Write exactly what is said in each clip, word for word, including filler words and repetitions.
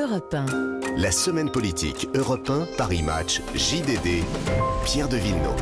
Europe un. La semaine politique Europe un, Paris Match, J D D, Pierre de Villeneuve.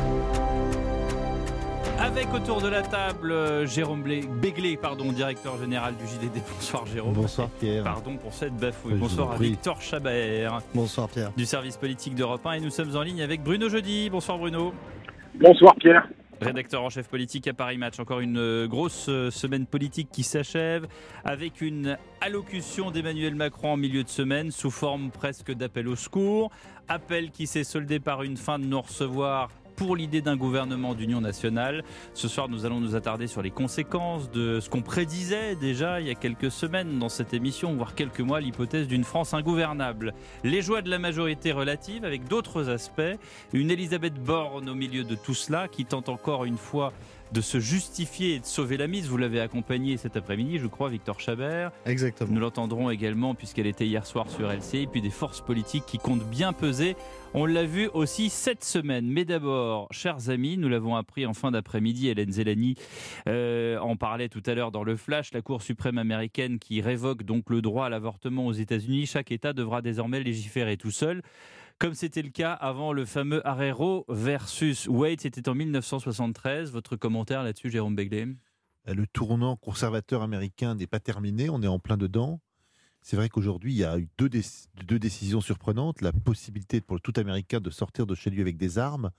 Avec autour de la table euh, Jérôme Blé, Béglé, pardon, directeur général du J D D. Bonsoir Jérôme. Bonsoir Pierre. Pardon pour cette bafouille. Je Bonsoir à prie. Victor Chabert. Bonsoir Pierre. Du service politique d'Europe un et nous sommes en ligne avec Bruno Jeudi. Bonsoir Bruno. Bonsoir Pierre. Rédacteur en chef politique à Paris Match. Encore une euh, grosse euh, semaine politique qui s'achève avec une allocution d'Emmanuel Macron en milieu de semaine sous forme presque d'appel au secours. Appel qui s'est soldé par une fin de non-recevoir pour l'idée d'un gouvernement d'union nationale. Ce soir, nous allons nous attarder sur les conséquences de ce qu'on prédisait déjà il y a quelques semaines dans cette émission, voire quelques mois, l'hypothèse d'une France ingouvernable. Les joies de la majorité relative avec d'autres aspects. Une Elisabeth Borne au milieu de tout cela qui tente encore une fois de se justifier et de sauver la mise. Vous l'avez accompagnée cet après-midi, je crois, Victor Chabert. Exactement. Nous l'entendrons également puisqu'elle était hier soir sur L C I, puis des forces politiques qui comptent bien peser. On l'a vu aussi cette semaine. Mais d'abord, chers amis, nous l'avons appris en fin d'après-midi, Hélène Zelani euh, en parlait tout à l'heure dans le Flash, la Cour suprême américaine qui révoque donc le droit à l'avortement aux États-Unis. Chaque État devra désormais légiférer tout seul, comme c'était le cas avant le fameux arrêt Roe versus Wade. C'était en mille neuf cent soixante-treize. Votre commentaire là-dessus, Jérôme Béglé? Le tournant conservateur américain n'est pas terminé, on est en plein dedans. C'est vrai qu'aujourd'hui, il y a eu deux, dé- deux décisions surprenantes. La possibilité pour tout Américain de sortir de chez lui avec des armes.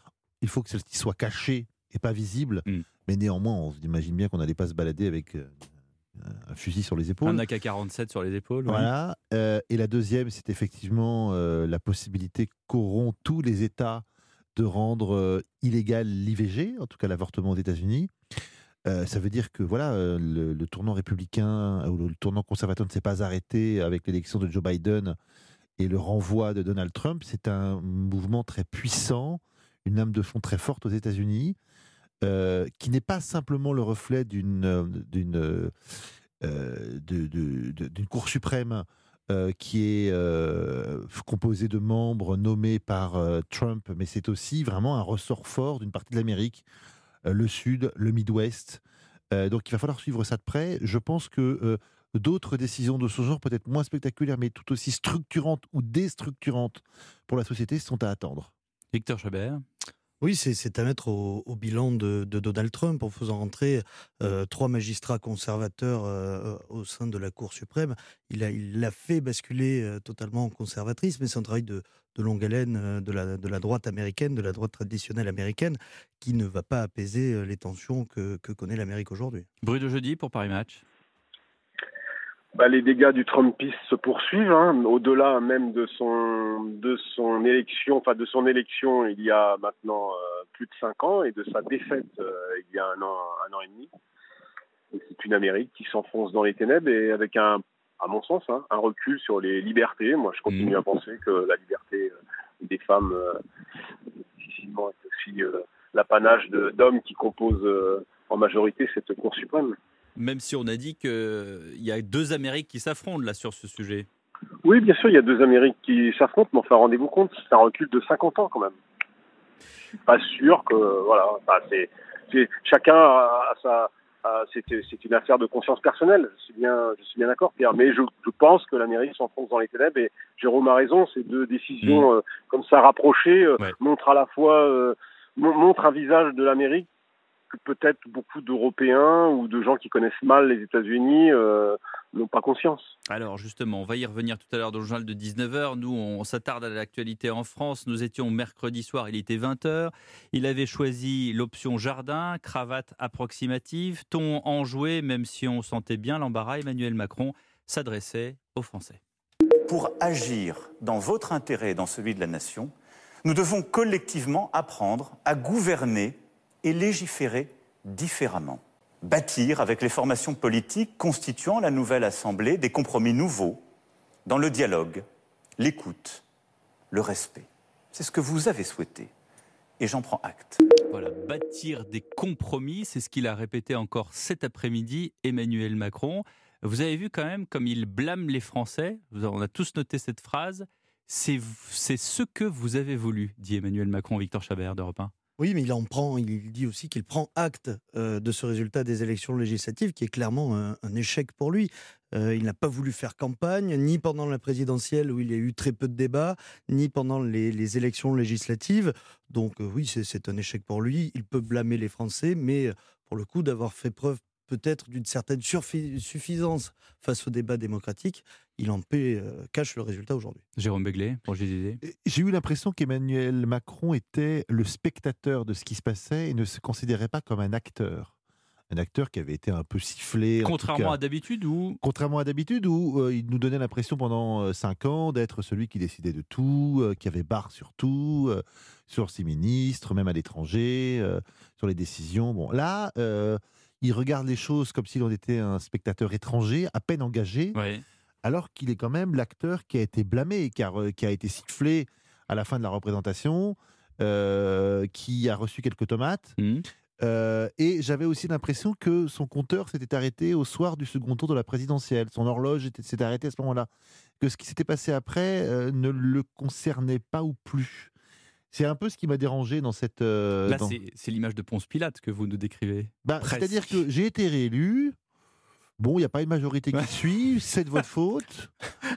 Il faut que celles-ci soient cachées et pas visibles. Mm. Mais néanmoins, on imagine bien qu'on n'allait pas se balader avec euh, un fusil sur les épaules. Un A K quarante-sept sur les épaules. Voilà. Oui. Euh, et la deuxième, c'est effectivement euh, la possibilité qu'auront tous les États de rendre euh, illégal l'I V G, en tout cas l'avortement aux États-Unis. Euh, ça veut dire que voilà, euh, le, le tournant républicain ou le, le tournant conservateur ne s'est pas arrêté avec l'élection de Joe Biden et le renvoi de Donald Trump. C'est un mouvement très puissant, une lame de fond très forte aux États-Unis, euh, qui n'est pas simplement le reflet d'une, d'une, euh, de, de, de, d'une Cour suprême euh, qui est euh, composée de membres nommés par euh, Trump, mais c'est aussi vraiment un ressort fort d'une partie de l'Amérique, le Sud, le Midwest. Euh, donc il va falloir suivre ça de près. Je pense que euh, d'autres décisions de ce genre, peut-être moins spectaculaires, mais tout aussi structurantes ou déstructurantes pour la société, sont à attendre. Victor Chabert. Oui, c'est, c'est à mettre au, au bilan de, de Donald Trump en faisant rentrer euh, trois magistrats conservateurs euh, au sein de la Cour suprême. Il a, il l'a fait basculer euh, totalement en conservatrice, mais c'est un travail de, de longue haleine euh, de, la, de la droite américaine, de la droite traditionnelle américaine, qui ne va pas apaiser euh, les tensions que, que connaît l'Amérique aujourd'hui. Bruno Jeudi pour Paris Match. Bah, les dégâts du Trumpisme se poursuivent, hein, au-delà même de son de son élection, enfin de son élection il y a maintenant euh, plus de cinq ans et de sa défaite euh, il y a un an, un an et demi. Et c'est une Amérique qui s'enfonce dans les ténèbres et avec un, à mon sens, hein, un recul sur les libertés. Moi, je continue mmh. à penser que la liberté euh, des femmes euh, difficilement est aussi euh, l'apanage de, d'hommes qui composent euh, en majorité cette Cour suprême. Même si on a dit qu'il y a deux Amériques qui s'affrontent là sur ce sujet. Oui, bien sûr, il y a deux Amériques qui s'affrontent, mais enfin, rendez-vous compte, c'est un recul de cinquante ans quand même. Je suis pas sûr que, voilà, enfin, c'est, c'est, chacun a, a sa, a, c'est, c'est une affaire de conscience personnelle, je suis bien, je suis bien d'accord, Pierre, mais je, je pense que l'Amérique s'enfonce dans les ténèbres et Jérôme a raison, ces deux décisions mmh. euh, comme ça rapprochées euh, ouais. montrent à la fois, euh, montrent un visage de l'Amérique que peut-être beaucoup d'Européens ou de gens qui connaissent mal les États-Unis euh, n'ont pas conscience. Alors justement, on va y revenir tout à l'heure dans le journal de dix-neuf heures. Nous, on s'attarde à l'actualité en France. Nous étions mercredi soir, il était vingt heures. Il avait choisi l'option jardin, cravate approximative, ton enjoué, même si on sentait bien l'embarras. Emmanuel Macron s'adressait aux Français. Pour agir dans votre intérêt et dans celui de la nation, nous devons collectivement apprendre à gouverner et légiférer différemment. Bâtir avec les formations politiques constituant la nouvelle Assemblée des compromis nouveaux dans le dialogue, l'écoute, le respect. C'est ce que vous avez souhaité et j'en prends acte. Voilà, bâtir des compromis, c'est ce qu'il a répété encore cet après-midi, Emmanuel Macron. Vous avez vu quand même comme il blâme les Français, on a tous noté cette phrase, c'est, c'est ce que vous avez voulu, dit Emmanuel Macron, Victor Chabert d'Europe un. Oui, mais il en prend, il dit aussi qu'il prend acte euh, de ce résultat des élections législatives qui est clairement un, un échec pour lui. Euh, il n'a pas voulu faire campagne, ni pendant la présidentielle où il y a eu très peu de débats, ni pendant les, les élections législatives. Donc euh, oui, c'est, c'est un échec pour lui. Il peut blâmer les Français, mais pour le coup, d'avoir fait preuve peut-être d'une certaine surfi- suffisance face au débat démocratique, il en paie, euh, cache le résultat aujourd'hui. Jérôme Béglé, pour J D D. J'ai eu l'impression qu'Emmanuel Macron était le spectateur de ce qui se passait et ne se considérait pas comme un acteur. Un acteur qui avait été un peu sifflé. Contrairement à d'habitude ou Contrairement à d'habitude, où euh, il nous donnait l'impression pendant euh, cinq ans d'être celui qui décidait de tout, euh, qui avait barre sur tout, euh, sur ses ministres, même à l'étranger, euh, sur les décisions. Bon, là, euh, il regarde les choses comme s'il en était un spectateur étranger, à peine engagé, ouais. alors qu'il est quand même l'acteur qui a été blâmé, qui a, qui a été sifflé à la fin de la représentation, euh, qui a reçu quelques tomates. Mmh. Euh, et j'avais aussi l'impression que son compteur s'était arrêté au soir du second tour de la présidentielle. Son horloge était, s'était arrêtée à ce moment-là. Que ce qui s'était passé après euh, ne le concernait pas ou plus. C'est un peu ce qui m'a dérangé dans cette... Euh, Là, dans... c'est, c'est l'image de Ponce Pilate que vous nous décrivez. Bah, c'est-à-dire que j'ai été réélu. Bon, il n'y a pas une majorité qui suit, c'est de votre faute.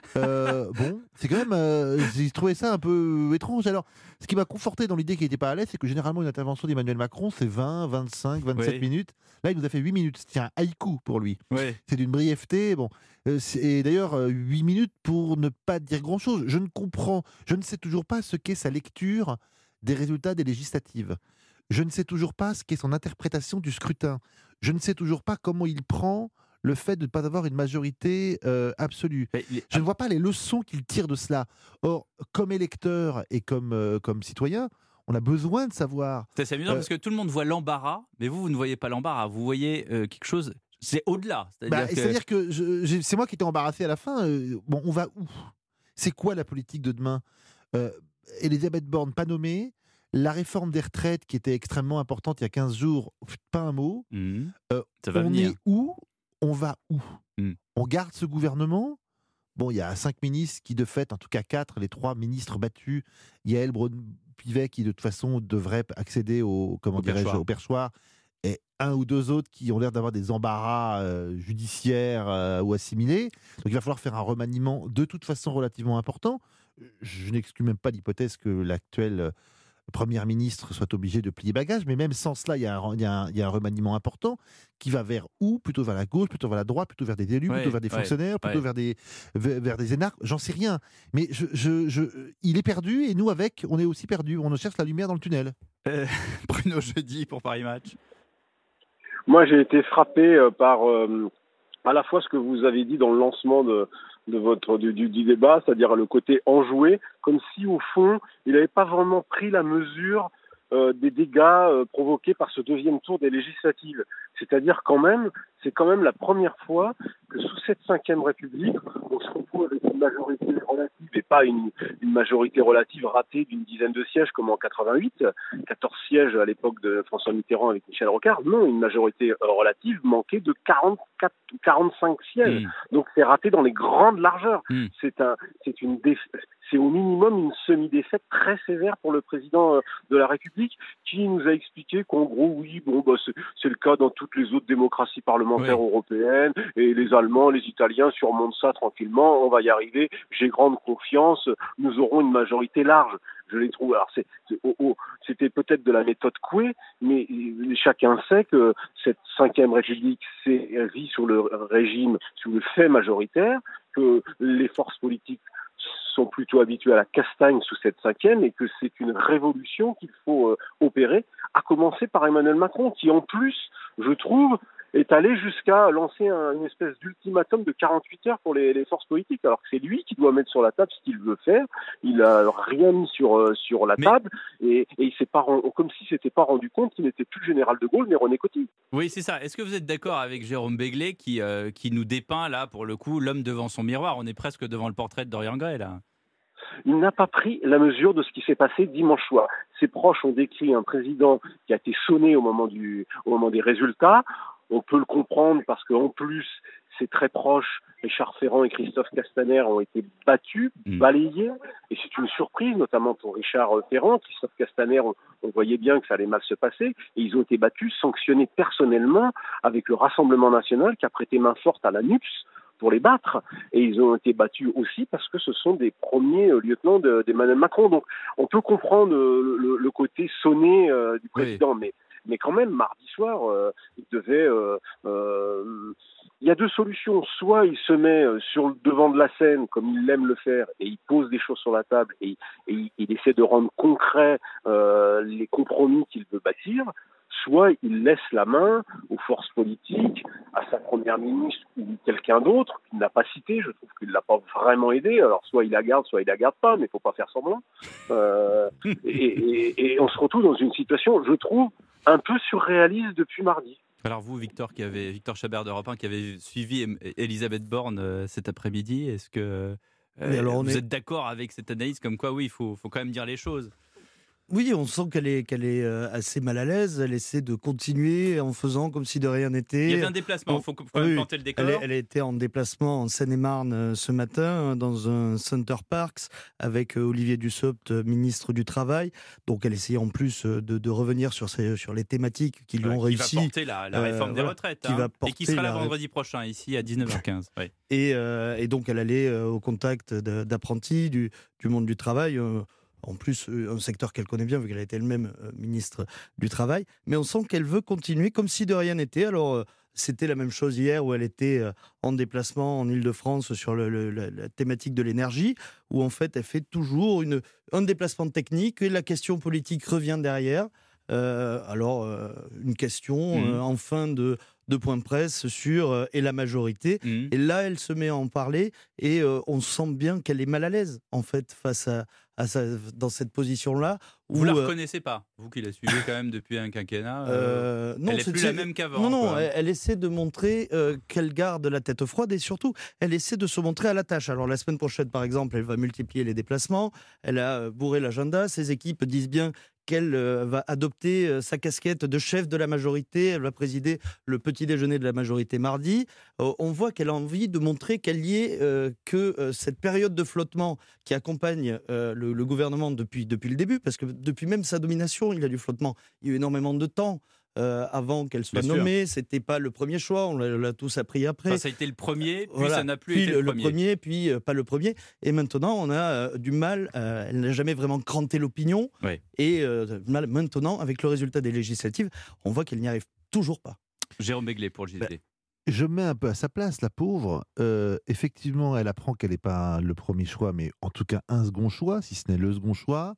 Euh, bon, c'est quand même. Euh, j'ai trouvé ça un peu étrange. Alors, ce qui m'a conforté dans l'idée qu'il n'était pas à l'aise, c'est que généralement, une intervention d'Emmanuel Macron, c'est vingt, vingt-cinq, vingt-sept ouais. minutes. Là, il nous a fait huit minutes. C'est un haïku pour lui. Ouais. C'est d'une brièveté. Bon. Euh, et d'ailleurs, euh, huit minutes pour ne pas dire grand-chose. Je ne comprends, je ne sais toujours pas ce qu'est sa lecture des résultats des législatives. Je ne sais toujours pas ce qu'est son interprétation du scrutin. Je ne sais toujours pas comment il prend le fait de ne pas avoir une majorité euh, absolue. Les... Je ne vois pas les leçons qu'il tire de cela. Or, comme électeur et comme, euh, comme citoyen, on a besoin de savoir... C'est amusant euh, parce que tout le monde voit l'embarras, mais vous, vous ne voyez pas l'embarras. Vous voyez euh, quelque chose, c'est au-delà. C'est-à-dire bah, que, c'est-à-dire que je, j'ai, c'est moi qui étais embarrassé à la fin. Euh, bon, on va où ? C'est quoi la politique de demain ? euh, Elisabeth Borne, pas nommée. La réforme des retraites, qui était extrêmement importante il y a quinze jours, pas un mot. mmh. Euh, Ça va on venir. est où ? On va où ? Mm. On garde ce gouvernement ? Bon, il y a cinq ministres qui, de fait, en tout cas quatre, les trois ministres battus, Yael Braun-Pivet qui, de toute façon, devrait accéder au, comment Au dirais-je, perchoir. au perchoir, et un ou deux autres qui ont l'air d'avoir des embarras euh, judiciaires euh, ou assimilés. Donc il va falloir faire un remaniement, de toute façon, relativement important. Je n'exclus même pas l'hypothèse que l'actuel... Euh, Première ministre soit obligé de plier bagage, mais même sans cela, il y, a un, il, y a un, il y a un remaniement important qui va vers où ? Plutôt vers la gauche, plutôt vers la droite, plutôt vers des élus, ouais, plutôt vers des ouais, fonctionnaires, plutôt ouais. vers des vers, vers des énarques, j'en sais rien. Mais je, je, je, il est perdu et nous avec, on est aussi perdus. On cherche la lumière dans le tunnel. Euh, Bruno Jeudi pour Paris Match. Moi, j'ai été frappé euh, par euh, à la fois ce que vous avez dit dans le lancement de de votre du, du, du débat, c'est-à-dire le côté enjoué, comme si au fond il n'avait pas vraiment pris la mesure euh, des dégâts euh, provoqués par ce deuxième tour des législatives. C'est-à-dire quand même, c'est quand même la première fois que sous cette cinquième République, on se retrouve avec une majorité relative et pas une, une majorité relative ratée d'une dizaine de sièges comme en quatre-vingt-huit, quatorze sièges à l'époque de François Mitterrand avec Michel Rocard. Non, une majorité relative manquée de quarante-quatre, quarante-cinq sièges. Mmh. Donc c'est raté dans les grandes largeurs. Mmh. C'est un, c'est une déf... c'est au minimum une semi-défaite très sévère pour le président de la République, qui nous a expliqué qu'en gros, oui, bon, bah, c'est, c'est le cas dans toutes les autres démocraties parlementaires oui. européennes, et les Allemands, les Italiens surmontent ça tranquillement, on va y arriver, j'ai grande confiance, nous aurons une majorité large. Je les trouve. Alors c'est, c'est oh, oh, c'était peut-être de la méthode Coué, mais chacun sait que cette cinquième République c'est, vit sous le régime, sous le fait majoritaire, que les forces politiques sont plutôt habitués à la castagne sous cette cinquième et que c'est une révolution qu'il faut euh, opérer, à commencer par Emmanuel Macron, qui en plus, je trouve, est allé jusqu'à lancer un, une espèce d'ultimatum de quarante-huit heures pour les, les forces politiques, alors que c'est lui qui doit mettre sur la table ce qu'il veut faire. Il n'a rien mis sur, euh, sur la mais... table et, et il s'est pas rend, comme s'il ne s'était pas rendu compte qu'il n'était plus le général de Gaulle, mais René Coty. Oui, c'est ça. Est-ce que vous êtes d'accord avec Jérôme Béglé qui, euh, qui nous dépeint, là, pour le coup, l'homme devant son miroir ? On est presque devant le portrait de Dorian Gray, là. Il n'a pas pris la mesure de ce qui s'est passé dimanche soir. Ses proches ont décrit un président qui a été sonné au moment, du, au moment des résultats. On peut le comprendre parce qu'en plus, ses très proches, Richard Ferrand et Christophe Castaner, ont été battus, mmh. balayés. Et c'est une surprise, notamment pour Richard Ferrand. Christophe Castaner, on, on voyait bien que ça allait mal se passer. Et ils ont été battus, sanctionnés personnellement avec le Rassemblement national qui a prêté main forte à la N U P S pour les battre. Et ils ont été battus aussi parce que ce sont des premiers lieutenants de, d'Emmanuel Macron. Donc on peut comprendre le, le, le côté sonné euh, du président, oui. mais, mais quand même, mardi soir, euh, il devait... Euh, euh, il y a deux solutions. Soit il se met sur le devant de la scène, comme il aime le faire, et il pose des choses sur la table, et, et il, il essaie de rendre concrets euh, les compromis qu'il veut bâtir, soit il laisse la main aux forces politiques, à sa première ministre ou quelqu'un d'autre qu'il n'a pas cité. Je trouve qu'il ne l'a pas vraiment aidé. Alors soit il la garde, soit il la garde pas, mais il ne faut pas faire semblant. Euh, et, et, et on se retrouve dans une situation, je trouve, un peu surréaliste depuis mardi. Alors vous, Victor, qui avait, Victor Chabert d'Europe un, qui avait suivi Elisabeth Borne euh, cet après-midi, est-ce que euh, alors vous est... êtes d'accord avec cette analyse comme quoi, oui, il faut, faut quand même dire les choses? Oui, on sent qu'elle est, qu'elle est assez mal à l'aise. Elle essaie de continuer en faisant comme si de rien n'était. Il y avait un déplacement, il faut quand même oui, planter le décor. Elle, elle était en déplacement en Seine-et-Marne ce matin, dans un Center Parcs, avec Olivier Dussopt, ministre du Travail. Donc elle essayait en plus de, de revenir sur, ces, sur les thématiques qui lui ont ouais, réussi. Qui va porter la, la réforme euh, des retraites. Qui hein, va porter et qui sera là vendredi prochain, ici à dix-neuf heures quinze. Ouais. Et, euh, et donc elle allait euh, au contact de, d'apprentis, du, du monde du travail. Euh, En plus, un secteur qu'elle connaît bien, vu qu'elle a été elle-même euh, ministre du Travail. Mais on sent qu'elle veut continuer comme si de rien n'était. Alors, euh, c'était la même chose hier, où elle était euh, en déplacement en Île-de-France sur le, le, la, la thématique de l'énergie, où en fait, elle fait toujours une, un déplacement technique et la question politique revient derrière. Euh, alors, euh, une question mmh. euh, en fin de, de point de presse sur euh, et la majorité. Mmh. Et là, elle se met à en parler et euh, on sent bien qu'elle est mal à l'aise, en fait, face à, à sa, dans cette position-là. Où, vous ne la euh, reconnaissez pas, vous qui la suivez quand même depuis un quinquennat. Euh, euh, non, elle n'est plus c'est, la même qu'avant. Non, non, quoi. Elle, elle essaie de montrer euh, qu'elle garde la tête froide et surtout, elle essaie de se montrer à la tâche. Alors la semaine prochaine, par exemple, elle va multiplier les déplacements. Elle a bourré l'agenda. Ses équipes disent bien qu'elle euh, va adopter euh, sa casquette de chef de la majorité. Elle va présider le petit déjeuner de la majorité mardi. Euh, on voit qu'elle a envie de montrer qu'elle y est, euh, que euh, cette période de flottement qui accompagne euh, le, le gouvernement depuis, depuis le début, parce que depuis même sa domination, il y a du flottement. Il y a eu énormément de temps. Euh, avant qu'elle soit Bien nommée, sûr. C'était pas le premier choix, on l'a, on l'a tous appris après. Enfin, ça a été le premier, puis voilà. ça n'a plus puis été le, le premier. le premier, puis euh, pas le premier. Et maintenant, on a euh, du mal, euh, elle n'a jamais vraiment cranté l'opinion. Oui. Et euh, mal, maintenant, avec le résultat des législatives, on voit qu'elle n'y arrive toujours pas. Jérôme Begley pour le J S D. Ben, je mets un peu à sa place, la pauvre. Euh, effectivement, elle apprend qu'elle n'est pas le premier choix, mais en tout cas un second choix, si ce n'est le second choix.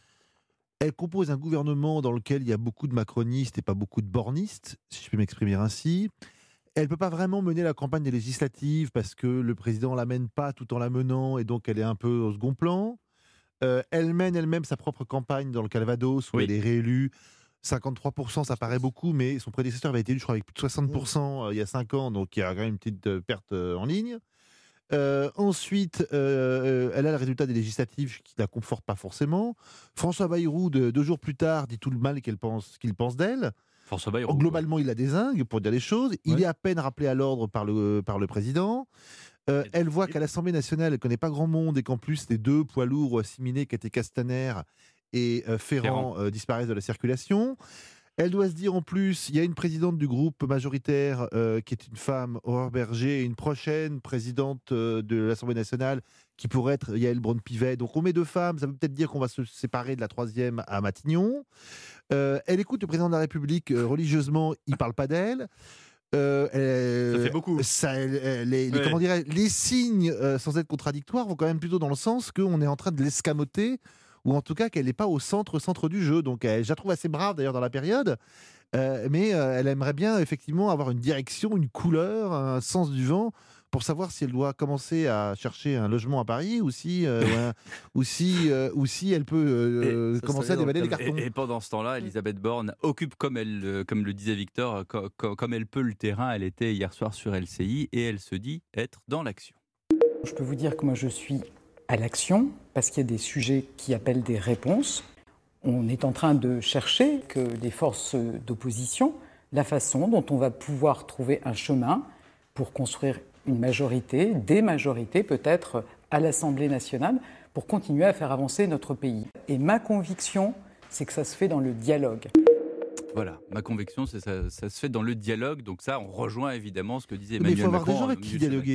Elle compose un gouvernement dans lequel il y a beaucoup de macronistes et pas beaucoup de bornistes, si je peux m'exprimer ainsi. Elle ne peut pas vraiment mener la campagne des législatives parce que le président ne la mène pas tout en la menant et donc elle est un peu au second plan. Euh, elle mène elle-même sa propre campagne dans le Calvados où oui. elle est réélue. cinquante-trois pour cent, ça paraît beaucoup, mais son prédécesseur avait été élu, je crois, avec plus de soixante pour cent euh, il y a cinq ans, donc il y a quand même une petite euh, perte euh, en ligne. Euh, ensuite, euh, elle a le résultat des législatives qui ne la conforte pas forcément. François Bayrou, de, deux jours plus tard, dit tout le mal qu'elle pense, qu'il pense d'elle. François Bayrou. Globalement, ouais. il la dézingue, pour dire les choses. Il ouais. est à peine rappelé à l'ordre par le, par le président. Euh, elle voit qu'à l'Assemblée nationale, elle ne connaît pas grand monde et qu'en plus, les deux poids lourds assimilés qui étaient Castaner et euh, Ferrand, Ferrand. Euh, disparaissent de la circulation. Elle doit se dire en plus, il y a une présidente du groupe majoritaire euh, qui est une femme, Aurore Berger, et une prochaine présidente euh, de l'Assemblée nationale qui pourrait être Yael Braun-Pivet. Donc on met deux femmes, ça veut peut-être dire qu'on va se séparer de la troisième à Matignon. Euh, elle écoute le président de la République euh, religieusement, il ne parle pas d'elle. Euh, elle, ça fait beaucoup. Ça, elle, les, les, ouais. comment dirais, les signes, euh, sans être contradictoires, vont quand même plutôt dans le sens qu'on est en train de l'escamoter, ou en tout cas qu'elle n'est pas au centre, centre du jeu. Donc elle, je la trouve assez brave d'ailleurs dans la période, euh, mais euh, elle aimerait bien effectivement avoir une direction, une couleur, un sens du vent, pour savoir si elle doit commencer à chercher un logement à Paris ou si, euh, ouais, ou si, euh, ou si elle peut euh, commencer à déballer les cartons. Et, et pendant ce temps-là, Elisabeth Borne occupe, comme, elle, comme le disait Victor, comme, comme elle peut le terrain. Elle était hier soir sur L C I et elle se dit être dans l'action. Je peux vous dire que moi je suis à l'action parce qu'il y a des sujets qui appellent des réponses. On est en train de chercher, que les forces d'opposition, la façon dont on va pouvoir trouver un chemin pour construire une majorité, des majorités peut-être à l'Assemblée nationale, pour continuer à faire avancer notre pays. Et ma conviction, c'est que ça se fait dans le dialogue. Voilà, ma conviction, c'est que ça, ça se fait dans le dialogue. Donc ça, on rejoint évidemment ce que disait Emmanuel Macron. Mais il faut avoir des gens avec qui dialoguer.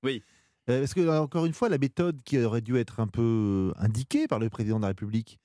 Oui. Euh, parce que, là, encore une fois, la méthode qui aurait dû être un peu indiquée par le président de la République,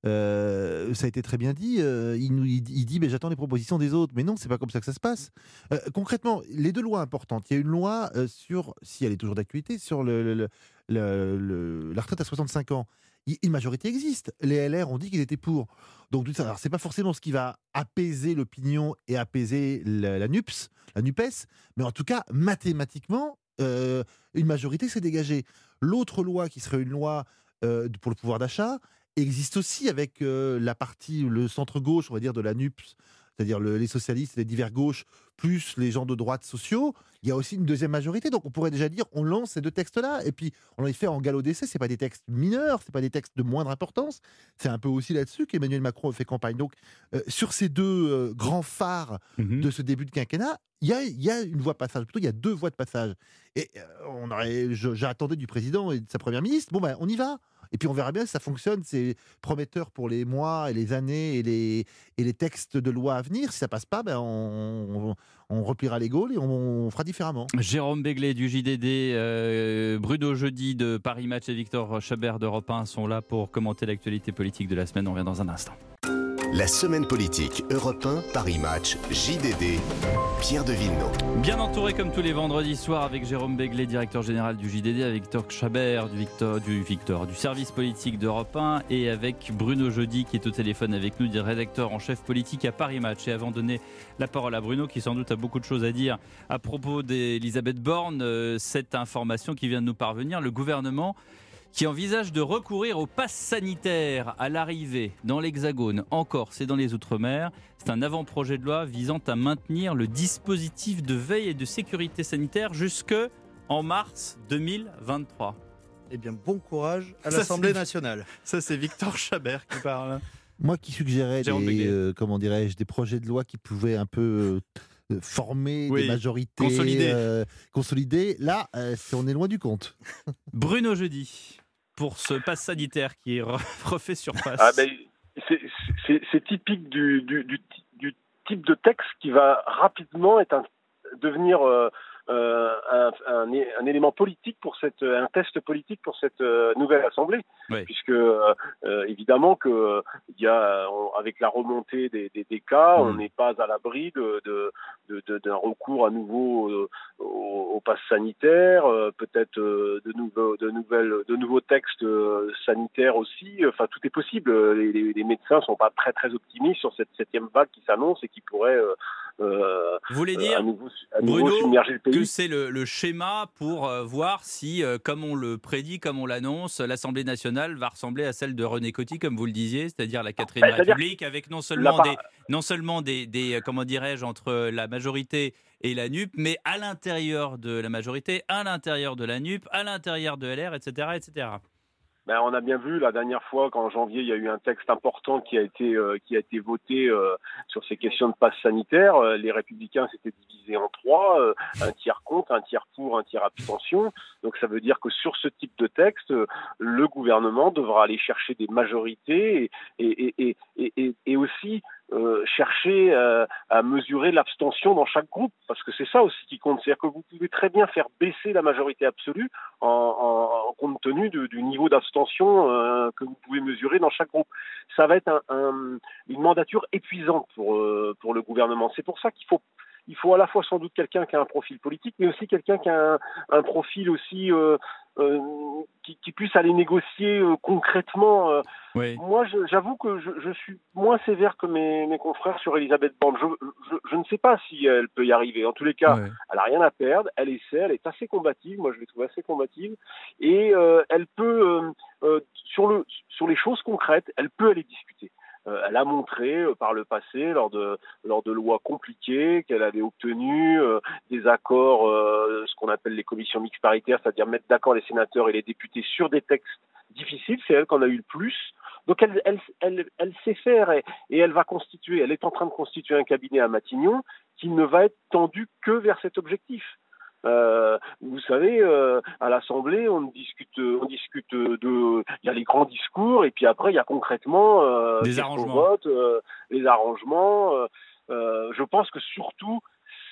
euh, ça a été très bien dit. Euh, il, nous, il, il dit mais j'attends les propositions des autres. Mais non, c'est pas comme ça que ça se passe. Euh, concrètement, les deux lois importantes. Il y a une loi euh, sur, si elle est toujours d'actualité, sur le, le, le, le, le, la retraite à soixante-cinq ans. Une majorité existe. Les L R ont dit qu'ils étaient pour. Donc, alors, c'est pas forcément ce qui va apaiser l'opinion et apaiser la, la NUPS, la NUPES, mais en tout cas, mathématiquement, euh, une majorité s'est dégagée. L'autre loi, qui serait une loi euh, pour le pouvoir d'achat, existe aussi avec euh, la partie, le centre-gauche, on va dire, de la NUPS, c'est-à-dire le, les socialistes, les divers gauches, plus les gens de droite sociaux. Il y a aussi une deuxième majorité, donc on pourrait déjà dire on lance ces deux textes-là, et puis on les fait en galop d'essai. C'est pas des textes mineurs, c'est pas des textes de moindre importance. C'est un peu aussi là-dessus qu'Emmanuel Macron a fait campagne. Donc euh, sur ces deux euh, grands phares mmh. de ce début de quinquennat, il y a, y a une voie de passage, plutôt il y a deux voies de passage. Et euh, on aurait, je, j'attendais du président et de sa première ministre, bon ben on y va. Et puis on verra bien si ça fonctionne, c'est prometteur pour les mois et les années et les, et les textes de loi à venir. Si ça passe pas, ben on, on, on repliera les Gaules et on, on fera différemment. Jérôme Béglé du J D D, euh, Bruno Jeudi de Paris Match et Victor Chabert d'Europe un sont là pour commenter l'actualité politique de la semaine. On revient dans un instant. La semaine politique Europe un, Paris Match, J D D, Pierre de Villeneuve. Bien entouré comme tous les vendredis soirs avec Jérôme Béglé, directeur général du J D D, avec Victor Chabert du Victor, du Victor, du service politique d'Europe un et avec Bruno Jeudi qui est au téléphone avec nous, rédacteur en chef politique à Paris Match. Et avant de donner la parole à Bruno qui sans doute a beaucoup de choses à dire à propos d'Elisabeth Borne, euh, cette information qui vient de nous parvenir, le gouvernement qui envisage de recourir au pass sanitaire à l'arrivée dans l'Hexagone, en Corse et dans les Outre-mer. C'est un avant-projet de loi visant à maintenir le dispositif de veille et de sécurité sanitaire jusqu'en mars deux mille vingt-trois. Eh bien, bon courage à l'Assemblée nationale. Ça, c'est Victor Chabert qui parle. Moi qui suggérais des, euh, comment dirais-je, des projets de loi qui pouvaient un peu euh, former oui, des majorités consolidées. Euh, consolidées. Là, euh, on est loin du compte. Bruno Jeudi, pour ce pass sanitaire qui est refait sur passe. Ah ben, c'est, c'est, c'est typique du, du, du, du type de texte qui va rapidement être un, devenir euh, euh, un, un, un élément politique pour cette, un test politique pour cette euh, nouvelle assemblée, oui. puisque euh, évidemment que il y a on, avec la remontée des, des, des cas, mmh. on n'est pas à l'abri de, de, de, de, d'un recours à nouveau euh, au, au pass sanitaire, euh, peut-être euh, de nouveaux, de nouvelles, de nouveaux textes euh, sanitaires aussi. Enfin, tout est possible. Les, les, les médecins sont pas très très optimistes sur cette septième vague qui s'annonce et qui pourrait euh, Euh, Vous voulez dire, à nouveau, à nouveau Bruno, submerger le pays. Que c'est le, le schéma pour euh, voir si, euh, comme on le prédit, comme on l'annonce, l'Assemblée nationale va ressembler à celle de René Coty, comme vous le disiez, c'est-à-dire la quatrième bah, République, avec non seulement la... des, non seulement des, des, comment dirais-je, entre la majorité et la NUP, mais à l'intérieur de la majorité, à l'intérieur de la NUP, à l'intérieur de L R, et cetera, et cetera. Ben, on a bien vu la dernière fois qu'en janvier, il y a eu un texte important qui a été euh, qui a été voté euh, sur ces questions de passe sanitaire. Euh, les Républicains s'étaient divisés en trois, euh, un tiers contre, un tiers pour, un tiers abstention. Donc ça veut dire que sur ce type de texte, euh, le gouvernement devra aller chercher des majorités et et et et, et, et aussi Euh, chercher euh, à mesurer l'abstention dans chaque groupe, parce que c'est ça aussi qui compte. C'est-à-dire que vous pouvez très bien faire baisser la majorité absolue en, en, en compte tenu de, du niveau d'abstention euh, que vous pouvez mesurer dans chaque groupe. Ça va être un, un, une mandature épuisante pour, euh, pour le gouvernement. C'est pour ça qu'il faut il faut à la fois sans doute quelqu'un qui a un profil politique, mais aussi quelqu'un qui a un, un profil aussi euh, euh, qui, qui puisse aller négocier euh, concrètement. Euh. Oui. Moi, je, j'avoue que je, je suis moins sévère que mes, mes confrères sur Elisabeth Borne. Je, je, je ne sais pas si elle peut y arriver. En tous les cas, oui. elle n'a rien à perdre. Elle essaie, elle est assez combative. Moi, je l'ai trouvée assez combative. Et euh, elle peut, euh, euh, sur, le, sur les choses concrètes, elle peut aller discuter. Euh, elle a montré euh, par le passé, lors de, lors de lois compliquées, qu'elle avait obtenu euh, des accords, euh, ce qu'on appelle les commissions mixtes paritaires, c'est-à-dire mettre d'accord les sénateurs et les députés sur des textes difficiles. C'est elle qui en a eu le plus. Donc elle, elle, elle, elle sait faire et, et elle va constituer, elle est en train de constituer un cabinet à Matignon qui ne va être tendu que vers cet objectif. Euh, vous savez, euh, à l'Assemblée, on discute, on discute de, il y a les grands discours et puis après il y a concrètement euh, des arrangements, vote, euh, les arrangements. Euh, euh, je pense que surtout c'est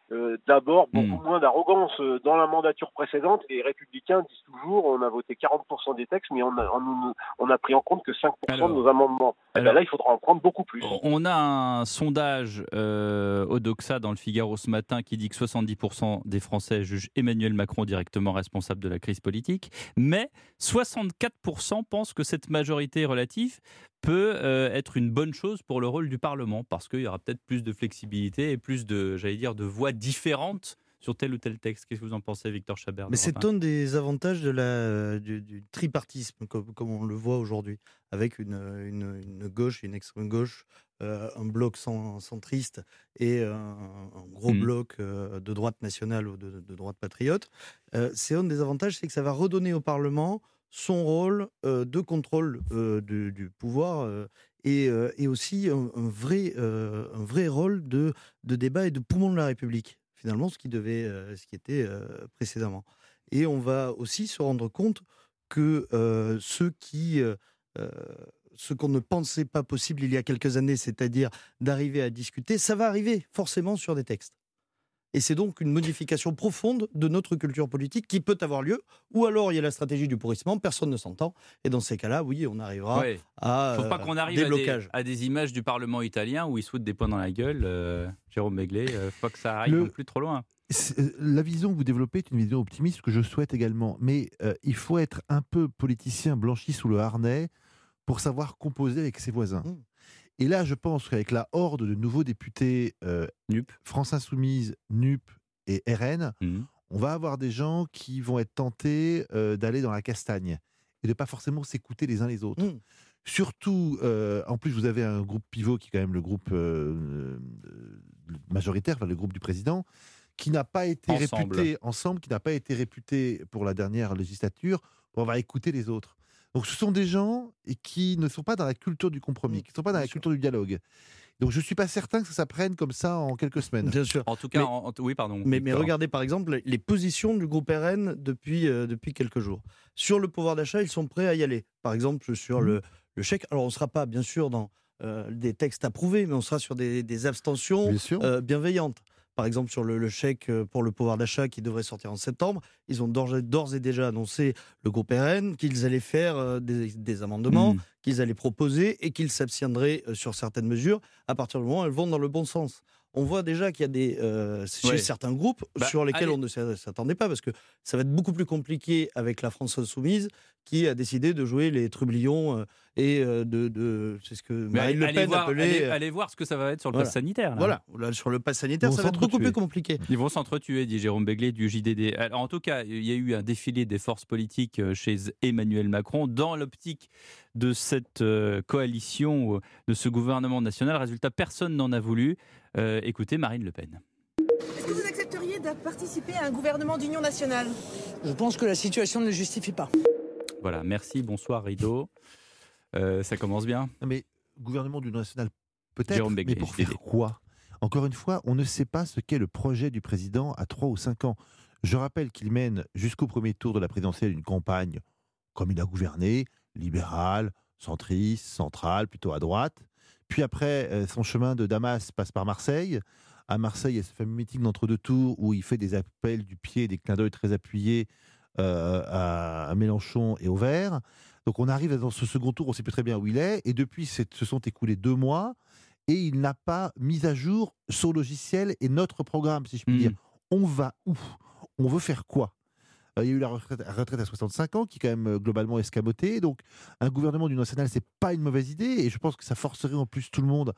euh, d'abord beaucoup Mmh. moins d'arrogance. Euh, Dans la mandature précédente, les Républicains disent toujours on a voté quarante pour cent des textes, mais on a, on, on a pris en compte que cinq pour cent Alors, de nos amendements. Et alors ben là, il faudra en prendre beaucoup plus. on a un sondage euh, au Doxa dans le Figaro ce matin qui dit que soixante-dix pour cent des Français jugent Emmanuel Macron directement responsable de la crise politique, mais soixante-quatre pour cent pensent que cette majorité relative peut euh, être une bonne chose pour le rôle du Parlement, parce qu'il y aura peut-être plus de flexibilité et plus de, j'allais dire, de voix différentes sur tel ou tel texte. Qu'est-ce que vous en pensez, Victor Chabert? Mais c'est un des avantages de la, du, du tripartisme, comme, comme on le voit aujourd'hui, avec une, une, une gauche, une extrême gauche, euh, un bloc cent- centriste et un, un gros Mmh. bloc euh, de droite nationale ou de, de droite patriote. Euh, c'est un des avantages, c'est que ça va redonner au Parlement son rôle euh, de contrôle euh, du, du pouvoir euh, et, euh, et aussi un, un vrai, euh, un vrai rôle de, de débat et de poumon de la République, finalement, ce qui, devait, euh, ce qui était euh, précédemment. Et on va aussi se rendre compte que euh, ceux qui... euh, euh, ce qu'on ne pensait pas possible il y a quelques années, c'est-à-dire d'arriver à discuter, ça va arriver forcément sur des textes. Et c'est donc une modification profonde de notre culture politique qui peut avoir lieu, ou alors il y a la stratégie du pourrissement, personne ne s'entend, et dans ces cas-là, oui, on arrivera Ouais. à Il ne faut pas euh, qu'on arrive des à des, blocages. à des images du Parlement italien où ils se foutent des poings dans la gueule. Euh, Jérôme Begley, il ne faut pas que ça arrive Le- non plus trop loin. C'est- euh, La vision que vous développez est une vision optimiste que je souhaite également. Mais euh, il faut être un peu politicien blanchi sous le harnais pour savoir composer avec ses voisins. Mm. Et là, je pense qu'avec la horde de nouveaux députés euh, N U P. France Insoumise, N U P et R N, Mmh. on va avoir des gens qui vont être tentés euh, d'aller dans la castagne et de pas forcément s'écouter les uns les autres. Mm. Surtout, euh, en plus, vous avez un groupe pivot qui est quand même le groupe euh, euh, majoritaire, enfin, le groupe du président, qui n'a pas été Ensemble. réputé ensemble, qui n'a pas été réputé pour la dernière législature pour avoir écouté les autres. Donc, ce sont des gens et qui ne sont pas dans la culture du compromis, Mm, qui ne sont pas dans bien la sûr. culture du dialogue. Donc, je ne suis pas certain que ça s'apprenne comme ça en quelques semaines. Bien sûr. En tout cas, Mais- en- en- oui, pardon. Mais, mais Victor. regardez par exemple les positions du groupe R N depuis, euh, depuis quelques jours. Sur le pouvoir d'achat, ils sont prêts à y aller. Par exemple, sur Mhm. le, le chèque. Alors, on ne sera pas, bien sûr, dans euh, des textes approuvés, mais on sera sur des, des abstentions Bien sûr. euh, bienveillantes. Par exemple, sur le, le chèque euh, pour le pouvoir d'achat qui devrait sortir en septembre, ils ont d'ores et, d'ores et déjà annoncé, le groupe R N, qu'ils allaient faire euh, des, des amendements, Mmh. qu'ils allaient proposer et qu'ils s'abstiendraient euh, sur certaines mesures à partir du moment où elles vont dans le bon sens. On voit déjà qu'il y a des euh, chez Ouais. certains groupes Bah, sur lesquels allez. on ne s'a- s'attendait pas, parce que ça va être beaucoup plus compliqué avec la France insoumise qui a décidé de jouer les trublions euh, et euh, de, de c'est ce que Mais Marine allez, Le allez Pen voir, appelait. allez- euh, allez voir ce que ça va être sur le voilà. pass sanitaire. là. Voilà, Là, sur le pass sanitaire, Ils ça vont va être beaucoup s'entretuer. plus compliqué. Ils vont s'entretuer, dit Jérôme Begley du J D D. Alors, en tout cas, il y a eu un défilé des forces politiques euh, chez Emmanuel Macron dans l'optique de cette euh, coalition, euh, de ce gouvernement national. Résultat, personne n'en a voulu. Euh, écoutez Marine Le Pen. Est-ce que vous accepteriez de participer à un gouvernement d'union nationale? Je pense que la situation ne le justifie pas. Voilà, merci, bonsoir Rideau. Euh, ça commence bien. Non, mais gouvernement du national, peut-être, Jérôme mais Begley, pour J D D. faire quoi? Encore une fois, on ne sait pas ce qu'est le projet du président à trois ou cinq ans. Je rappelle qu'il mène jusqu'au premier tour de la présidentielle une campagne, comme il a gouverné, libérale, centriste, centrale, plutôt à droite. Puis après, euh, son chemin de Damas passe par Marseille. À Marseille, il y a ce fameux meeting d'entre-deux tours où il fait des appels du pied, des clins d'œil très appuyés euh, à, à Mélenchon et au Vert. Donc on arrive dans ce second tour, on ne sait plus très bien où il est. Et depuis, c'est- se sont écoulés deux mois et il n'a pas mis à jour son logiciel et notre programme, si je puis Mmh. dire. On va où? On veut faire quoi? Euh, Il y a eu la retraite, la retraite à soixante-cinq ans, qui est quand même euh, globalement escamotée. Donc, un gouvernement du national, c'est pas une mauvaise idée. Et je pense que ça forcerait en plus tout le monde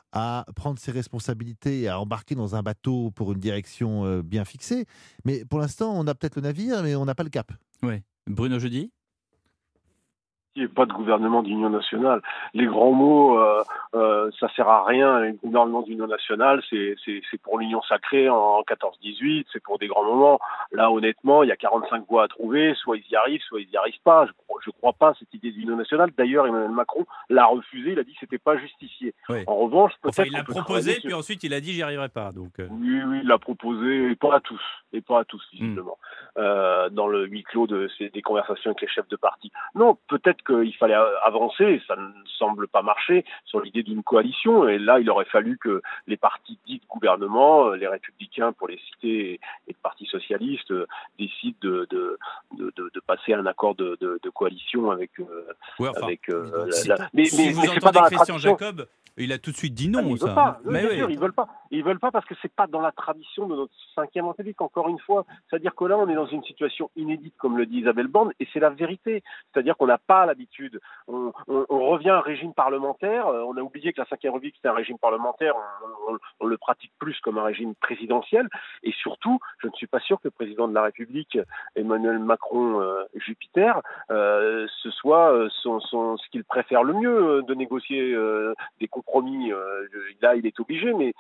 à prendre ses responsabilités et à embarquer dans un bateau pour une direction euh, bien fixée. Mais pour l'instant, on a peut-être le navire, mais on n'a pas le cap. Ouais. Bruno Jeudi. Il n'y a pas de gouvernement d'union nationale. Les grands mots, euh, euh, ça sert à rien. Le gouvernement d'union nationale, c'est, c'est, c'est pour l'union sacrée en quatorze dix-huit, c'est pour des grands moments. Là, honnêtement, il y a quarante-cinq voix à trouver. Soit ils y arrivent, soit ils n'y arrivent pas. Je, je crois pas à cette idée d'union nationale. D'ailleurs, Emmanuel Macron l'a refusé, il a dit que c'était pas justifié. Oui. En revanche, peut-être Enfin, il l'a qu'on peut proposé, sur... puis ensuite il a dit j'y arriverai pas. Donc, euh... Oui, oui, il l'a proposé, et pas à tous, et pas à tous, visiblement, mmh. euh, dans le huis clos de, des conversations avec les chefs de parti. Non, peut-être qu'il fallait avancer, ça ne semble pas marcher, sur l'idée d'une coalition, et là, il aurait fallu que les partis dits de gouvernement, les Républicains, pour les citer, et le Parti Socialiste, euh, décident de, de, de, de, de passer à un accord de, de, de coalition avec... Euh, ouais, enfin, avec euh, si, la, la... mais, si mais, vous mais entendez c'est pas dans Christian la tradition. Jacob, il a tout de suite dit non. Ah, ils ça. veulent pas. Mais bien oui. sûr, ils veulent pas. Ils veulent pas parce que c'est pas dans la tradition de notre cinquième République. Encore une fois, c'est-à-dire que là, on est dans une situation inédite, comme le dit Isabelle Borne, et c'est la vérité. C'est-à-dire qu'on n'a pas l'habitude. On, on, on revient à un régime parlementaire. On a oublié que la cinquième République c'était un régime parlementaire. On, on, on le pratique plus comme un régime présidentiel. Et surtout, je ne suis pas sûr que le président de la République, Emmanuel Macron, euh, Jupiter, euh, ce soit euh, son, son, ce qu'il préfère le mieux euh, de négocier euh, des compromis. Euh, là, il est obligé, mais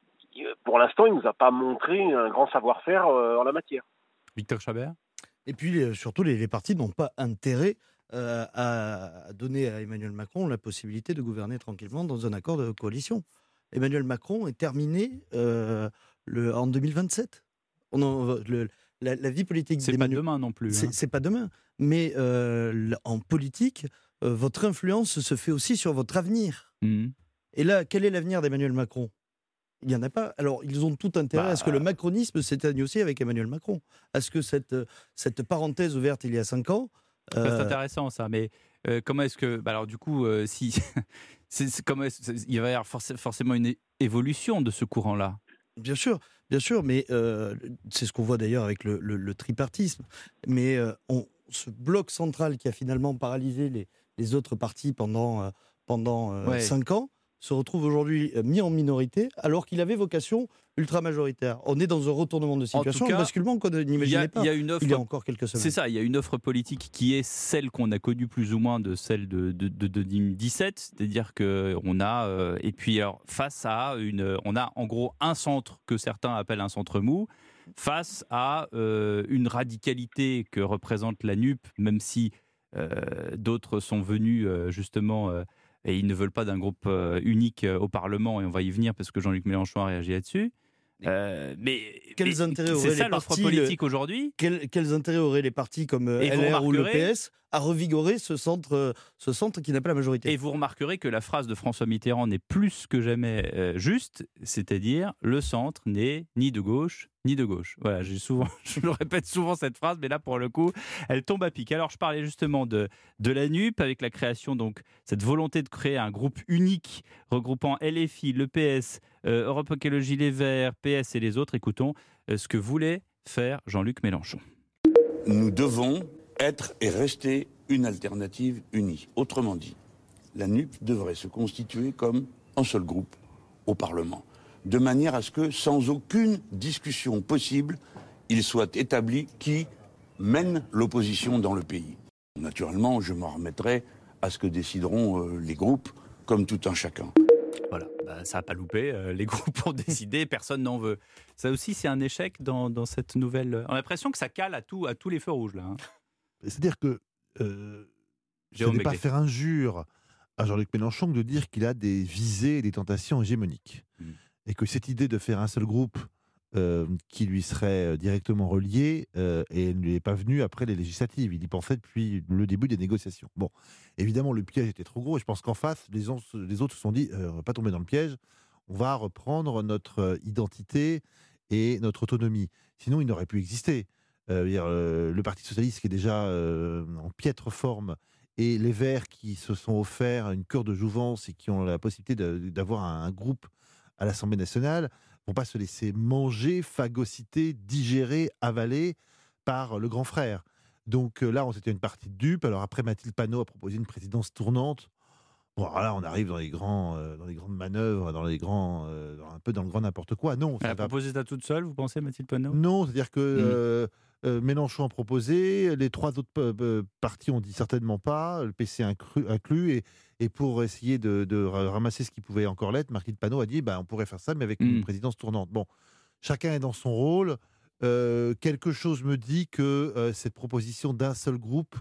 pour l'instant, il ne nous a pas montré un grand savoir-faire euh, en la matière. Victor Chabert. Et puis, euh, surtout, les, les partis n'ont pas intérêt euh, à donner à Emmanuel Macron la possibilité de gouverner tranquillement dans un accord de coalition. Emmanuel Macron est terminé euh, le, en deux mille vingt-sept. On en, le, la, la vie politique c'est d'Emmanuel... pas demain non plus. C'est, hein. c'est pas demain. Mais euh, en politique, euh, votre influence se fait aussi sur votre avenir. Mmh. Et là, quel est l'avenir d'Emmanuel Macron ? Il n'y en a pas. Alors, ils ont tout intérêt bah... à ce que le macronisme s'éteigne aussi avec Emmanuel Macron. À ce que cette, cette parenthèse ouverte il y a cinq ans... Euh... C'est euh... intéressant ça, mais euh, comment est-ce que... Bah alors du coup, euh, si... c'est, c'est, comment est-ce... il va y avoir forc- forcément une é- évolution de ce courant-là. Bien sûr, bien sûr, mais euh, c'est ce qu'on voit d'ailleurs avec le, le, le tripartisme. Mais euh, on, ce bloc central qui a finalement paralysé les, les autres partis pendant, euh, pendant euh, ouais. cinq ans, se retrouve aujourd'hui mis en minorité, alors qu'il avait vocation ultra-majoritaire. On est dans un retournement de situation, cas, un basculement qu'on n'imaginait pas il y a une offre, il y a encore quelques semaines. C'est ça, il y a une offre politique qui est celle qu'on a connue plus ou moins de celle de, de, de, de deux mille dix-sept, c'est-à-dire qu'on a, euh, et puis alors, face à une, on a en gros un centre que certains appellent un centre mou, face à euh, une radicalité que représente la N U P, même si euh, d'autres sont venus euh, justement... Euh, et ils ne veulent pas d'un groupe euh, unique euh, au Parlement, et on va y venir parce que Jean-Luc Mélenchon a réagi là-dessus. Euh, mais quels mais, intérêts c'est auraient ça les l'offre partis politique le... aujourd'hui quels, quels intérêts auraient les partis comme euh, L R ou le P S à revigorer ce centre, euh, ce centre qui n'a pas la majorité? Et vous remarquerez que la phrase de François Mitterrand n'est plus que jamais euh, juste, c'est-à-dire le centre n'est ni de gauche ni de gauche. Voilà, j'ai souvent, je le répète souvent cette phrase, mais là pour le coup, elle tombe à pic. Alors je parlais justement de, de la N U P avec la création, donc cette volonté de créer un groupe unique regroupant L F I, le P S, euh, Europe Écologie Les Verts, P S et les autres. Écoutons euh, ce que voulait faire Jean-Luc Mélenchon. Nous devons être et rester une alternative unie. Autrement dit, la N U P devrait se constituer comme un seul groupe au Parlement, de manière à ce que, sans aucune discussion possible, il soit établi qui mène l'opposition dans le pays. Naturellement, je m'en remettrai à ce que décideront euh, les groupes, comme tout un chacun. Voilà, bah, ça n'a pas loupé, euh, les groupes ont décidé, personne n'en veut. Ça aussi, c'est un échec dans, dans cette nouvelle... On a l'impression que ça cale à, tout, à tous les feux rouges, là. Hein. C'est-à-dire que euh, ce Jérôme n'est pas Becquet. faire injure à Jean-Luc Mélenchon que de dire qu'il a des visées et des tentations hégémoniques. Mmh. Et que cette idée de faire un seul groupe euh, qui lui serait directement relié, euh, et ne lui est pas venue après les législatives. Il y pensait depuis le début des négociations. Bon, évidemment, le piège était trop gros, et je pense qu'en face, les, on, les autres se sont dit euh, on ne va pas tomber dans le piège, on va reprendre notre identité et notre autonomie. Sinon, il n'aurait pu exister. Euh, dire, euh, le Parti Socialiste qui est déjà euh, en piètre forme, et les Verts qui se sont offerts une cure de jouvence et qui ont la possibilité de, d'avoir un, un groupe à l'Assemblée nationale, ne vont pas se laisser manger, phagocyter, digérer, avaler par le grand frère. Donc euh, là, c'était une partie de dupe. Alors après, Mathilde Panot a proposé une présidence tournante. Bon, alors là, on arrive dans les, grands, euh, dans les grandes manœuvres, dans les grands, euh, un peu dans le grand n'importe quoi. Non, Elle a va... proposé ça toute seule, vous pensez, Mathilde Panot ? Non, c'est-à-dire que mmh. euh, euh, Mélenchon a proposé, les trois autres euh, partis ont dit certainement pas, le P C inclus, inclus et, et pour essayer de, de ramasser ce qui pouvait encore l'être, Mathilde Panot a dit bah, on pourrait faire ça, mais avec mmh. une présidence tournante. Bon, chacun est dans son rôle. Euh, quelque chose me dit que euh, cette proposition d'un seul groupe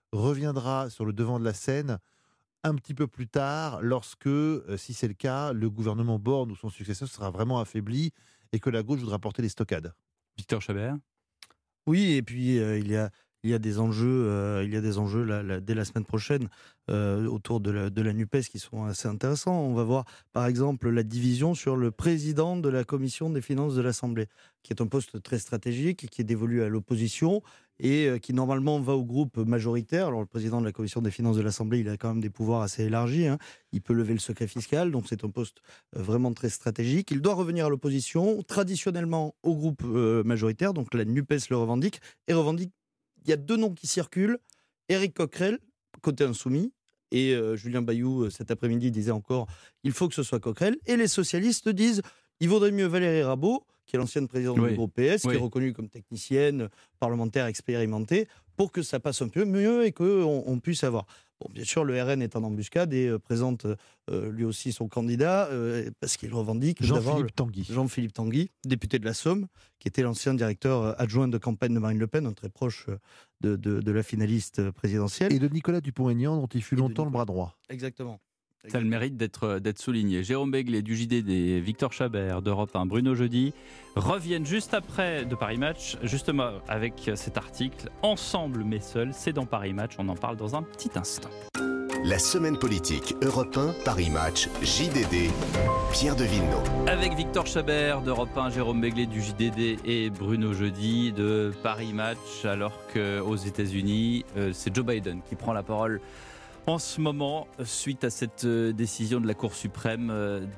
reviendra sur le devant de la scène un petit peu plus tard, lorsque, euh, si c'est le cas, le gouvernement Borne ou son successeur sera vraiment affaibli et que la gauche voudra porter les stockades. Victor Chabert. Oui, et puis euh, il y a il y a des enjeux, euh, il y a des enjeux là, là, dès la semaine prochaine euh, autour de la, de la NUPES qui sont assez intéressants. On va voir par exemple la division sur le président de la commission des finances de l'Assemblée, qui est un poste très stratégique, qui est dévolu à l'opposition et euh, qui normalement va au groupe majoritaire. Alors le président de la commission des finances de l'Assemblée, il a quand même des pouvoirs assez élargis, hein. Il peut lever le secret fiscal, donc c'est un poste euh, vraiment très stratégique. Il doit revenir à l'opposition, traditionnellement au groupe euh, majoritaire, donc la NUPES le revendique, et revendique. Il y a deux noms qui circulent, Éric Coquerel, côté insoumis, et euh, Julien Bayou, euh, cet après-midi, disait encore il faut que ce soit Coquerel, et les socialistes disent il vaudrait mieux Valérie Rabault, qui est l'ancienne présidente Oui. du groupe P S, Oui. qui est reconnue comme technicienne, parlementaire expérimentée, pour que ça passe un peu mieux et qu'on on puisse avoir. Bon, bien sûr, le R N est en embuscade et euh, présente euh, lui aussi son candidat, euh, parce qu'il revendique d'avoir Jean-Philippe le- Tanguy. Jean-Philippe Tanguy, député de la Somme, qui était l'ancien directeur euh, adjoint de campagne de Marine Le Pen, un très proche euh, de, de, de la finaliste euh, présidentielle. Et de Nicolas Dupont-Aignan, dont il fut Et de longtemps le Nicolas. bras droit. Exactement. Ça a le mérite d'être, d'être souligné. Jérôme Béglé du J D D, Victor Chabert d'Europe un, Bruno Jeudi reviennent juste après de Paris Match, justement avec cet article Ensemble mais seuls, c'est dans Paris Match, on en parle dans un petit instant. La semaine politique Europe un, Paris Match, J D D, Pierre de Villeneuve. Avec Victor Chabert d'Europe un, Jérôme Béglé du J D D et Bruno Jeudi de Paris Match, alors qu'aux États-Unis, euh, c'est Joe Biden qui prend la parole en ce moment, suite à cette décision de la Cour suprême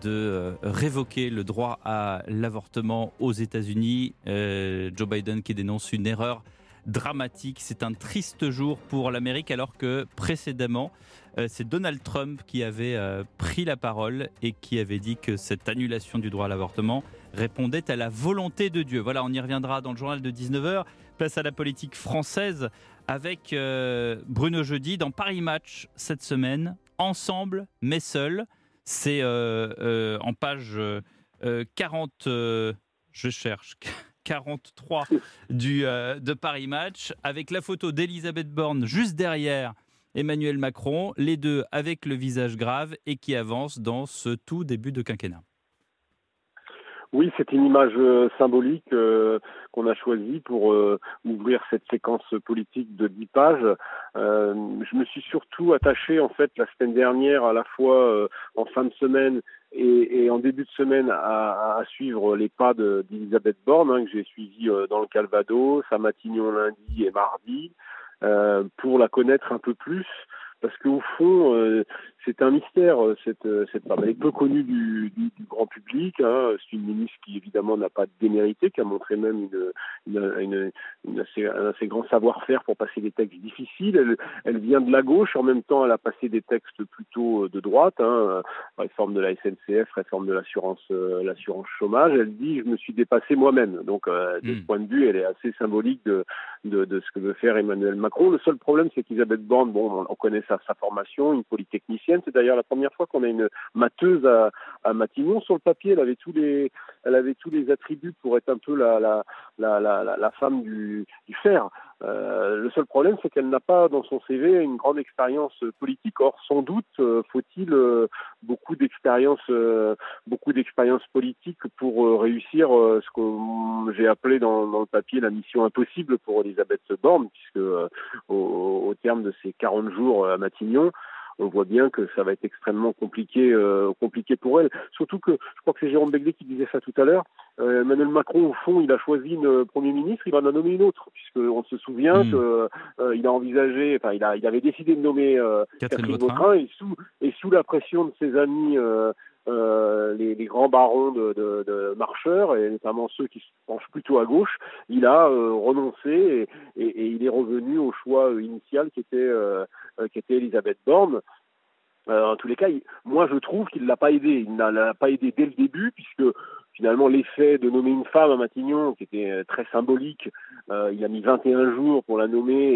de révoquer le droit à l'avortement aux États-Unis, euh, Joe Biden qui dénonce une erreur dramatique. C'est un triste jour pour l'Amérique, alors que précédemment, euh, c'est Donald Trump qui avait euh, pris la parole et qui avait dit que cette annulation du droit à l'avortement répondait à la volonté de Dieu. Voilà, on y reviendra dans le journal de dix-neuf heures. Place à la politique française avec euh, Bruno Jeudi dans Paris Match cette semaine. Ensemble, mais seuls. C'est euh, euh, en page euh, quarante, euh, je cherche, quarante-trois du, euh, de Paris Match, avec la photo d'Elisabeth Borne juste derrière Emmanuel Macron, les deux avec le visage grave et qui avancent dans ce tout début de quinquennat. Oui, c'est une image euh, symbolique euh, qu'on a choisie pour euh, ouvrir cette séquence politique de dix pages. Euh, je me suis surtout attaché, en fait, la semaine dernière, à la fois euh, en fin de semaine et, et en début de semaine, à, à suivre les pas de, d'Elisabeth Borne, hein, que j'ai suivi euh, dans le Calvados, à Matignon lundi et mardi, euh, pour la connaître un peu plus. Parce qu'au fond, euh, c'est un mystère, cette, cette femme. Elle est peu connue du, du, du grand public. Hein. C'est une ministre qui, évidemment, n'a pas démérité, qui a montré même une, une, une, une assez, un assez grand savoir-faire pour passer des textes difficiles. Elle, elle vient de la gauche. En même temps, elle a passé des textes plutôt de droite. Hein. Réforme de la S N C F, réforme de l'assurance, euh, l'assurance chômage. Elle dit « je me suis dépassée moi-même ». Donc, euh, de mmh. ce point de vue, elle est assez symbolique de, de, de ce que veut faire Emmanuel Macron. Le seul problème, c'est qu'Elisabeth Borne, bon, on connaît sa, sa formation, une polytechnicienne. C'est d'ailleurs la première fois qu'on a une matheuse à, à Matignon. Sur le papier, elle avait tous les, elle avait tous les attributs pour être un peu la, la, la, la, la, la femme du, du fer. Euh, le seul problème, c'est qu'elle n'a pas dans son C V une grande expérience politique. Or, sans doute, euh, faut-il euh, beaucoup d'expérience, euh, beaucoup d'expérience politique pour euh, réussir euh, ce que j'ai appelé dans, dans le papier la mission impossible pour Elisabeth Borne, puisque euh, au, au terme de ces quarante jours à Matignon, on voit bien que ça va être extrêmement compliqué, euh, compliqué pour elle. Surtout que, je crois que c'est Jérôme Béglé qui disait ça tout à l'heure, euh, Emmanuel Macron, au fond, il a choisi une Premier ministre, il en a nommé une autre, puisqu'on se souvient mmh. qu'il euh, a envisagé, enfin, il, a, il avait décidé de nommer euh, Catherine, Catherine Vautrin, Vautrin, et sous, et sous la pression de ses amis, euh, Euh, les, les grands barons de, de, de marcheurs, et notamment ceux qui se penchent plutôt à gauche, il a euh, renoncé et, et, et il est revenu au choix initial qui était, euh, qui était Elisabeth Borne. Euh, en tous les cas, il, moi je trouve qu'il ne l'a pas aidé. Il ne l'a pas aidé dès le début, puisque finalement l'effet de nommer une femme à Matignon, qui était très symbolique, euh, il a mis vingt et un jours pour la nommer,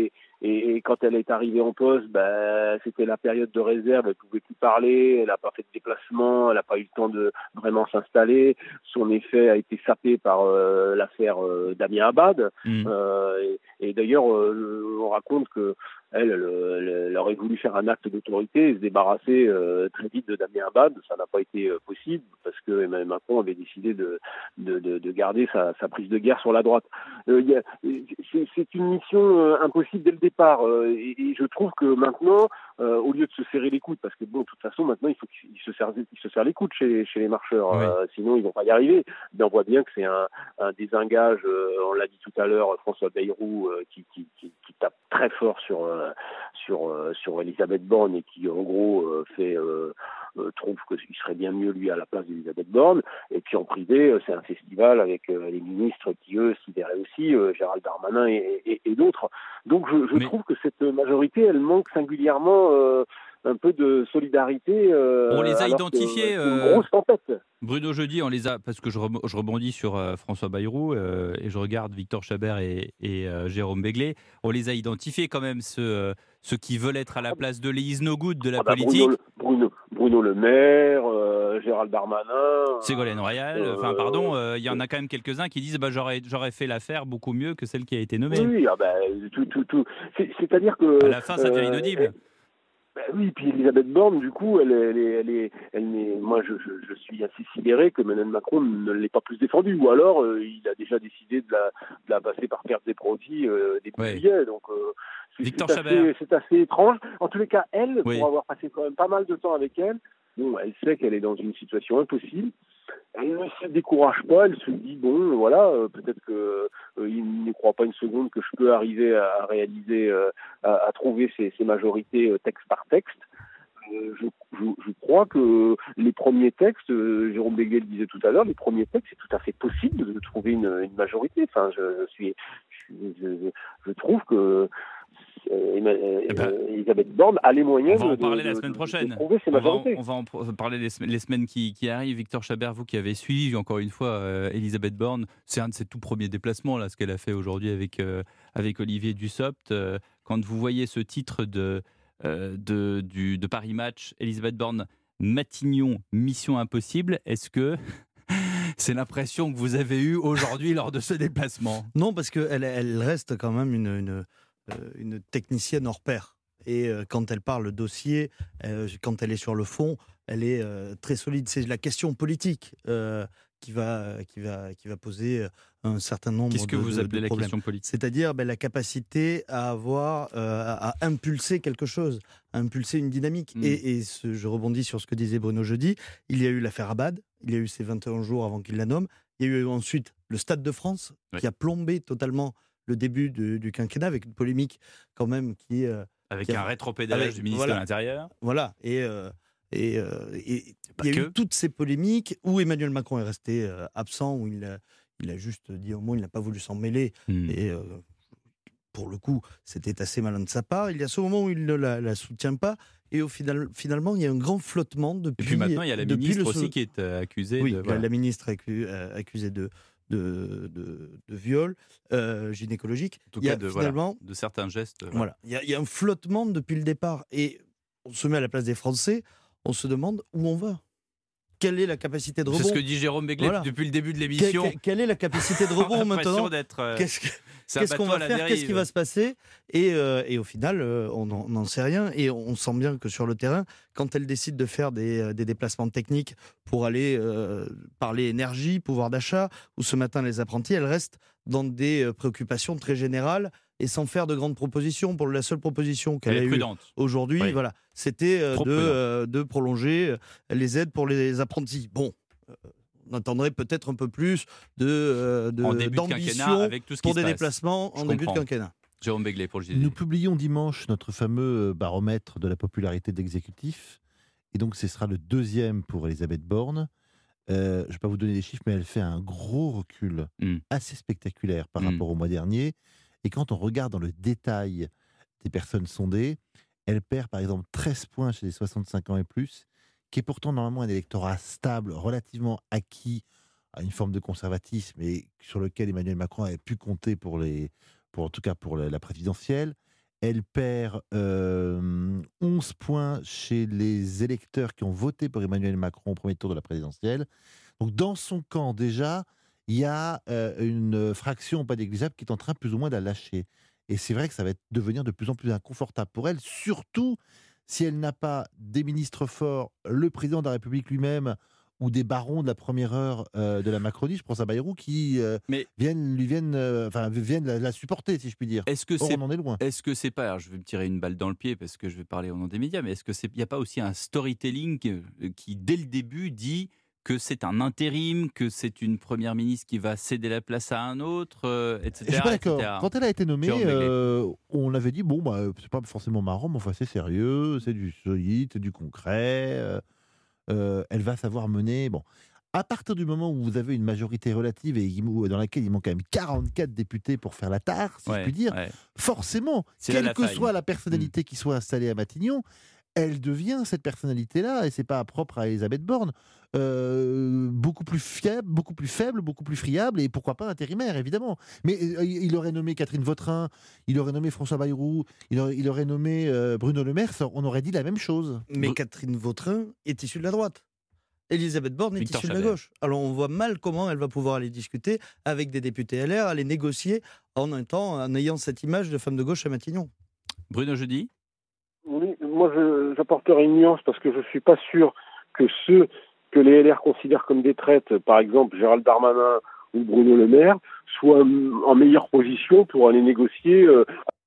et, et quand elle est arrivée en poste, bah, c'était la période de réserve, elle pouvait plus parler, elle n'a pas fait de déplacement, elle n'a pas eu le temps de vraiment s'installer. Son effet a été sapé par euh, l'affaire euh, Damien Abad. Mmh. Euh, et, et d'ailleurs, euh, on raconte que elle, elle, elle aurait voulu faire un acte d'autorité et se débarrasser euh, très vite de Damien Abad. Ça n'a pas été euh, possible parce que Emmanuel Macron avait décidé de, de, de, de garder sa, sa prise de guerre sur la droite. Euh, y a, c'est, c'est une mission euh, impossible dès le départ. Euh, et, et je trouve que maintenant, euh, au lieu de se serrer les coudes, parce que bon, de toute façon, maintenant, il faut qu'ils se serrent, ils se serrent les coudes chez, chez les marcheurs. Oui. Euh, sinon, ils vont pas y arriver. Mais on voit bien que c'est un, un désengage. Euh, on l'a dit tout à l'heure, François Bayrou euh, qui, qui, qui, qui tape très fort sur euh, sur euh, sur Elisabeth Borne et qui en gros euh, fait euh, euh, trouve qu'il serait bien mieux lui à la place d'Elisabeth Borne. Et puis en privé, euh, c'est un festival avec euh, les ministres qui eux s'y verraient aussi, euh, Gérald Darmanin et, et, et d'autres. Donc je, je Mais... trouve que cette majorité, elle manque singulièrement euh, un peu de solidarité. Euh, on les a identifiés. Que, euh, une grosse tempête. Bruno Jeudi, on les a, parce que je, re, je rebondis sur euh, François Bayrou euh, et je regarde Victor Chabert et, et euh, Jérôme Béglé, on les a identifiés quand même, ceux, euh, ceux qui veulent être à la place de Léise No Good de la ah bah politique. Bruno, Bruno, Bruno Le Maire, euh, Gérald Darmanin. Ségolène Royal, euh, enfin pardon, il euh, y en a quand même quelques-uns qui disent bah, j'aurais, j'aurais fait l'affaire beaucoup mieux que celle qui a été nommée. Oui, ah bah, tout, tout, tout. C'est, c'est-à-dire que... À la fin, ça devient euh, inaudible. Ben oui, puis Elisabeth Borne, du coup, elle, elle, est, elle, est, elle est, moi, je, je, je suis assez sidéré que Emmanuel Macron ne l'ait pas plus défendue, ou alors euh, il a déjà décidé de la, de la passer par perte des profits euh, début ouais. juillet. Donc, euh, c'est, Victor c'est, Chabert. assez, c'est assez étrange. En tous les cas, elle, oui. pour avoir passé quand même pas mal de temps avec elle, bon, elle sait qu'elle est dans une situation impossible. Elle ne se décourage pas, elle se dit bon, voilà, euh, peut-être que euh, il ne croit pas une seconde que je peux arriver à, à réaliser, euh, à, à trouver ces, ces majorités euh, texte par texte. Euh, je, je, je crois que les premiers textes, euh, Jérôme Béglé le disait tout à l'heure, les premiers textes, c'est tout à fait possible de trouver une, une majorité. Enfin, je, je suis, je, je, je trouve que Euh, eh ben, Elisabeth Borne a les moyens on va en de, parler de, la semaine prochaine. de trouver ses on, va en, majorités. on va en parler les, les semaines qui, qui arrivent. Victor Chabert, vous qui avez suivi encore une fois euh, Elisabeth Borne, c'est un de ses tout premiers déplacements, là, ce qu'elle a fait aujourd'hui avec, euh, avec Olivier Dussopt. Euh, quand vous voyez ce titre de, euh, de, du, de Paris Match, Elisabeth Borne, Matignon, Mission Impossible, est-ce que c'est l'impression que vous avez eue aujourd'hui lors de ce déplacement? Non, parce qu'elle elle reste quand même une... une... une technicienne hors pair. Et euh, quand elle parle dossier, euh, quand elle est sur le fond, elle est euh, très solide. C'est la question politique euh, qui, va, qui, va, qui va poser un certain nombre Qu'est-ce que de, vous de, appelez de la problèmes. Question politique? C'est-à-dire ben, la capacité à avoir, euh, à, à impulser quelque chose, à impulser une dynamique. Mmh. Et, et ce, je rebondis sur ce que disait Bruno Jeudi. Il y a eu l'affaire Abad, il y a eu ces vingt et un jours avant qu'il la nomme. Il y a eu ensuite le Stade de France, oui. qui a plombé totalement le début de, du quinquennat, avec une polémique quand même qui... Euh, avec qui a, un rétropédalage du ministre voilà, de l'Intérieur. Voilà, et, euh, et, euh, et il y a que. eu toutes ces polémiques où Emmanuel Macron est resté euh, absent, où il a, il a juste dit au mot, il n'a pas voulu s'en mêler, mmh. et euh, pour le coup, c'était assez malin de sa part. Il y a ce moment où il ne la, la soutient pas, et au final, finalement, il y a un grand flottement depuis... Et puis maintenant, il y a la ministre aussi qui est euh, accusée oui, de... Oui, voilà. la ministre est accusée de... De, de, de viol euh, gynécologique. En tout il y a cas, de, finalement, voilà, de certains gestes. Voilà. Voilà. Il, y a, il y a un flottement depuis le départ. Et on se met à la place des Français, on se demande où on va. Quelle est la capacité de rebond? C'est ce que dit Jérôme Béglé voilà. depuis le début de l'émission. Quelle, quelle est la capacité de rebond maintenant euh, Qu'est-ce, que, qu'est-ce qu'on va faire dérive. Qu'est-ce qui va se passer et, euh, et au final, euh, on n'en sait rien. Et on sent bien que sur le terrain, quand elle décide de faire des, des déplacements techniques pour aller euh, parler énergie, pouvoir d'achat, ou ce matin les apprentis, elle reste dans des préoccupations très générales et sans faire de grandes propositions. Pour la seule proposition qu'elle a eue aujourd'hui, oui. voilà, c'était euh, de, euh, de prolonger les aides pour les apprentis. Bon, euh, on attendrait peut-être un peu plus de, euh, de, d'ambition de avec tout ce pour des passe. déplacements Je en comprends. début de quinquennat. Jérôme Béglé pour le J D D. Nous publions dimanche notre fameux baromètre de la popularité de l'exécutif. Et donc, ce sera le deuxième pour Elisabeth Borne. Euh, je ne vais pas vous donner des chiffres, mais elle fait un gros recul mm. assez spectaculaire par mm. rapport au mois dernier. Et quand on regarde dans le détail des personnes sondées, elle perd par exemple treize points chez les soixante-cinq ans et plus, qui est pourtant normalement un électorat stable, relativement acquis à une forme de conservatisme et sur lequel Emmanuel Macron avait pu compter pour les, pour, en tout cas pour la, la présidentielle. Elle perd euh, onze points chez les électeurs qui ont voté pour Emmanuel Macron au premier tour de la présidentielle. Donc dans son camp, déjà, il y a euh, une fraction pas négligeable qui est en train plus ou moins de la lâcher. Et c'est vrai que ça va être, devenir de plus en plus inconfortable pour elle, surtout si elle n'a pas des ministres forts, le président de la République lui-même, ou des barons de la première heure euh, de la Macronie, je pense à Bayrou, qui euh, Mais viennent, lui viennent, euh, enfin, viennent la, la supporter, si je puis dire. est-ce que Or, c'est, on en est loin. est-ce que c'est pas, alors je vais me tirer une balle dans le pied parce que je vais parler au nom des médias, mais est-ce que c'est, il n'y a pas aussi un storytelling qui, qui, dès le début, dit que c'est un intérim, que c'est une première ministre qui va céder la place à un autre, euh, et cetera. Je suis pas d'accord. et cetera. Quand elle a été nommée, euh, on avait dit bon, bah, c'est pas forcément marrant, mais enfin c'est sérieux, c'est du solide, c'est du concret. Euh, euh, elle va savoir mener. Bon, à partir du moment où vous avez une majorité relative et dans laquelle il manque quand même quarante-quatre députés pour faire la tare, si ouais, je puis dire, ouais. forcément, c'est quelle la que faille. soit la personnalité mmh. qui soit installée à Matignon, elle devient cette personnalité-là, et c'est pas propre à Elisabeth Borne, euh, beaucoup plus fiable, beaucoup plus faible, beaucoup plus friable, et pourquoi pas intérimaire, évidemment. Mais euh, il aurait nommé Catherine Vautrin, il aurait nommé François Bayrou, il aurait, il aurait nommé euh, Bruno Le Maire, on aurait dit la même chose. Mais Br- Catherine Vautrin est issue de la droite. Elisabeth Borne est Victor issue de Chabert. la gauche. Alors on voit mal comment elle va pouvoir aller discuter avec des députés L R, aller négocier en un temps, en ayant cette image de femme de gauche à Matignon. Bruno Jeudi ? Oui, moi je, j'apporterai une nuance parce que je ne suis pas sûr que ceux que les L R considèrent comme des traites, par exemple Gérald Darmanin ou Bruno Le Maire, soient en meilleure position pour aller négocier euh,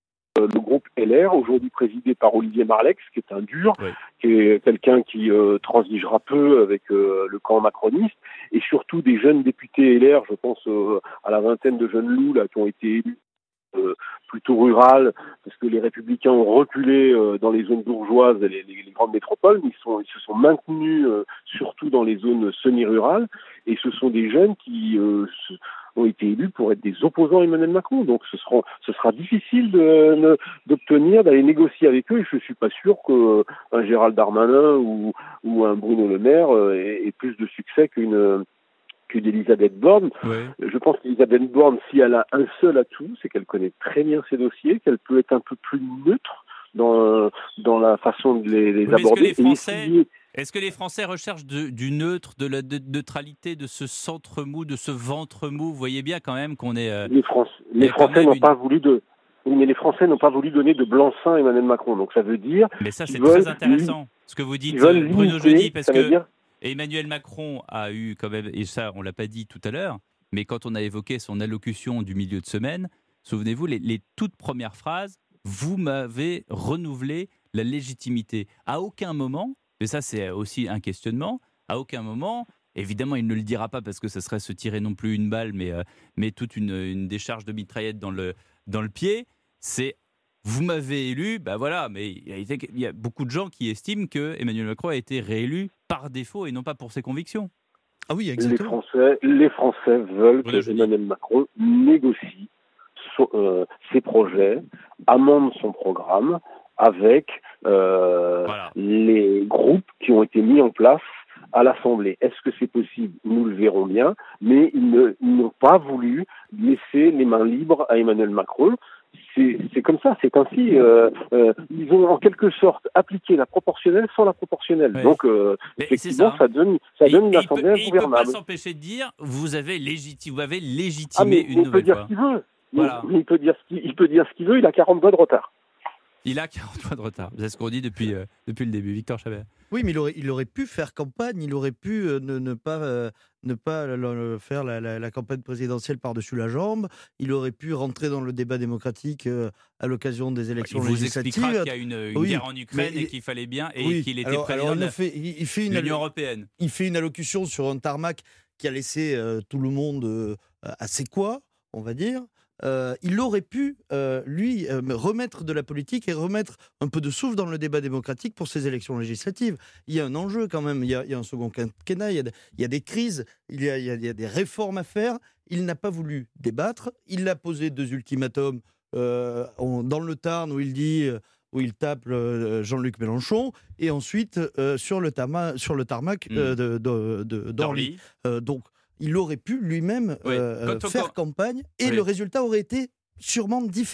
le groupe L R, aujourd'hui présidé par Olivier Marleix, qui est un dur, oui. qui est quelqu'un qui euh, transigera peu avec euh, le camp macroniste, et surtout des jeunes députés L R, je pense euh, à la vingtaine de jeunes loups là, qui ont été élus Euh, plutôt rural, parce que les Républicains ont reculé euh, dans les zones bourgeoises, les, les, les grandes métropoles, mais ils, sont, ils se sont maintenus euh, surtout dans les zones semi-rurales, et ce sont des jeunes qui euh, ont été élus pour être des opposants à Emmanuel Macron. Donc ce sera, ce sera difficile de, de, d'obtenir, d'aller négocier avec eux, et je ne suis pas sûr qu'un Gérald Darmanin ou, ou un Bruno Le Maire euh, ait, ait plus de succès qu'une d'Elisabeth Borne. Ouais. Je pense qu'Elisabeth Borne, si elle a un seul atout, c'est qu'elle connaît très bien ses dossiers, qu'elle peut être un peu plus neutre dans, dans la façon de les, les oui, aborder. Est-ce que les Français, essayer... est-ce que les Français recherchent de, du neutre, de la de, neutralité, de ce centre mou, de ce ventre mou? Vous voyez bien quand même qu'on est... Euh, les, France, les Français n'ont une... pas voulu de... Oui, mais les Français n'ont pas voulu donner de blanc-seing à Emmanuel Macron. Donc ça veut dire... Mais ça, c'est très intéressant, li... ce que vous dites, Bruno Jeudi, parce que... Dire... Emmanuel Macron a eu quand même, et ça on ne l'a pas dit tout à l'heure, mais quand on a évoqué son allocution du milieu de semaine, souvenez-vous, les, les toutes premières phrases, vous m'avez renouvelé la légitimité. À aucun moment, et ça c'est aussi un questionnement, à aucun moment, évidemment il ne le dira pas parce que ça serait se tirer non plus une balle, mais, euh, mais toute une, une décharge de mitraillette dans le, dans le pied, c'est... Vous m'avez élu, ben voilà, mais il y, a été, il y a beaucoup de gens qui estiment que Emmanuel Macron a été réélu par défaut et non pas pour ses convictions. Ah oui, exactement. Les Français, les Français veulent oui, que Emmanuel Macron négocie son, euh, ses projets, amende son programme avec euh, voilà. les groupes qui ont été mis en place à l'Assemblée. Est-ce que c'est possible? Nous le verrons bien, mais ils, ne, ils n'ont pas voulu laisser les mains libres à Emmanuel Macron. C'est, c'est comme ça, c'est ainsi. Euh, euh, ils ont en quelque sorte appliqué la proportionnelle sans la proportionnelle. Ouais. Donc, euh, effectivement, ça. ça donne, ça donne une assemblée ingouvernable. Il ne peut pas s'empêcher de dire vous avez, légiti- vous avez légitimé ah, une il nouvelle peut dire fois. Ce qu'il veut. Voilà. Il, il, peut dire ce qu'il, il peut dire ce qu'il veut, il a quarante voix de retard. Il a quarante voix de retard. C'est ce qu'on dit depuis, euh, depuis le début. Victor Chabert. Oui, mais il aurait, il aurait pu faire campagne, il aurait pu euh, ne, ne pas, euh, ne pas le, le, faire la, la, la campagne présidentielle par-dessus la jambe, il aurait pu rentrer dans le débat démocratique euh, à l'occasion des élections il législatives. Il vous expliquera qu'il y a une, une oui, guerre en Ukraine et il, qu'il fallait bien, et oui, qu'il était alors, président alors de fait, il, il fait une l'Union européenne. Il fait une allocution sur un tarmac qui a laissé euh, tout le monde euh, assez quoi, on va dire. Euh, il aurait pu, euh, lui, euh, remettre de la politique et remettre un peu de souffle dans le débat démocratique pour ces élections législatives. Il y a un enjeu quand même, il y a, il y a un second quinquennat, il y a, il y a des crises, il y a, il, y a, il y a des réformes à faire. Il n'a pas voulu débattre, il a posé deux ultimatums euh, en, dans le Tarn où il dit... Euh, où il tape euh, Jean-Luc Mélenchon, et ensuite euh, sur, le tarma, sur le tarmac euh, mmh. de, de, de, d'Orly. Euh, donc, il aurait pu lui-même oui. euh, faire quand... campagne et oui. le résultat aurait été sûrement différent.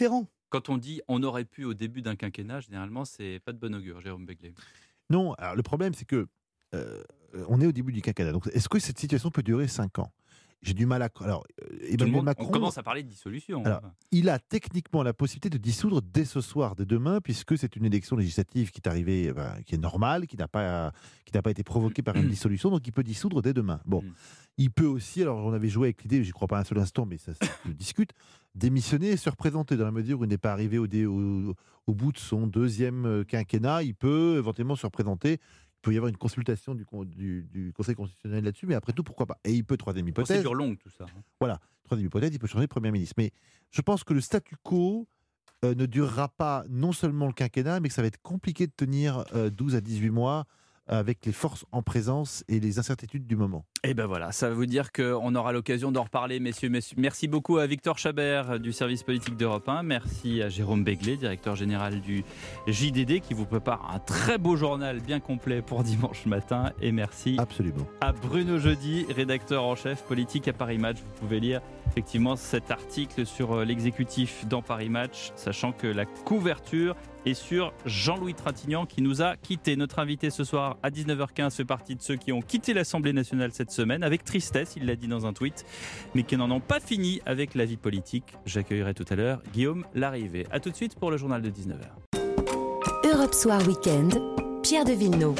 Quand on dit on aurait pu au début d'un quinquennat, généralement, c'est pas de bon augure, Jérôme Begley. Non, alors le problème, c'est que euh, on est au début du quinquennat. Donc, est-ce que cette situation peut durer cinq ans ? J'ai du mal à. Alors, Emmanuel monde, Macron. On commence à parler de dissolution. Alors, il a techniquement la possibilité de dissoudre dès ce soir, dès demain, puisque c'est une élection législative qui est arrivée, ben, qui est normale, qui n'a pas, qui n'a pas été provoquée par une dissolution, donc il peut dissoudre dès demain. Bon, mmh. il peut aussi, alors on avait joué avec l'idée, j'y crois pas un seul instant, mais ça se discute, démissionner et se représenter dans la mesure où il n'est pas arrivé au, dé, au, au bout de son deuxième quinquennat, il peut éventuellement se représenter. Il peut y avoir une consultation du, du, du Conseil constitutionnel là-dessus, mais après tout, pourquoi pas ? Et il peut, troisième hypothèse... Procédure longue, tout ça. Hein. Voilà, troisième hypothèse, il peut changer de Premier ministre. Mais je pense que le statu quo euh, ne durera pas non seulement le quinquennat, mais que ça va être compliqué de tenir euh, douze à dix-huit mois avec les forces en présence et les incertitudes du moment. Et ben voilà, ça veut vous dire qu'on aura l'occasion d'en reparler, messieurs, messieurs. Merci beaucoup à Victor Chabert du service politique d'Europe un. Merci à Jérôme Begley, directeur général du J D D, qui vous prépare un très beau journal bien complet pour dimanche matin. Et merci Absolument. à Bruno Jeudi, rédacteur en chef politique à Paris Match. Vous pouvez lire effectivement cet article sur l'exécutif dans Paris Match, sachant que la couverture est sur Jean-Louis Trintignant qui nous a quittés. Notre invité ce soir à dix-neuf heures quinze fait partie de ceux qui ont quitté l'Assemblée nationale cette semaine, avec tristesse, il l'a dit dans un tweet, mais qui n'en ont pas fini avec la vie politique. J'accueillerai tout à l'heure Guillaume Larrivé. A tout de suite pour le journal de dix-neuf heures. Europe Soir Weekend, Pierre de Villeneuve.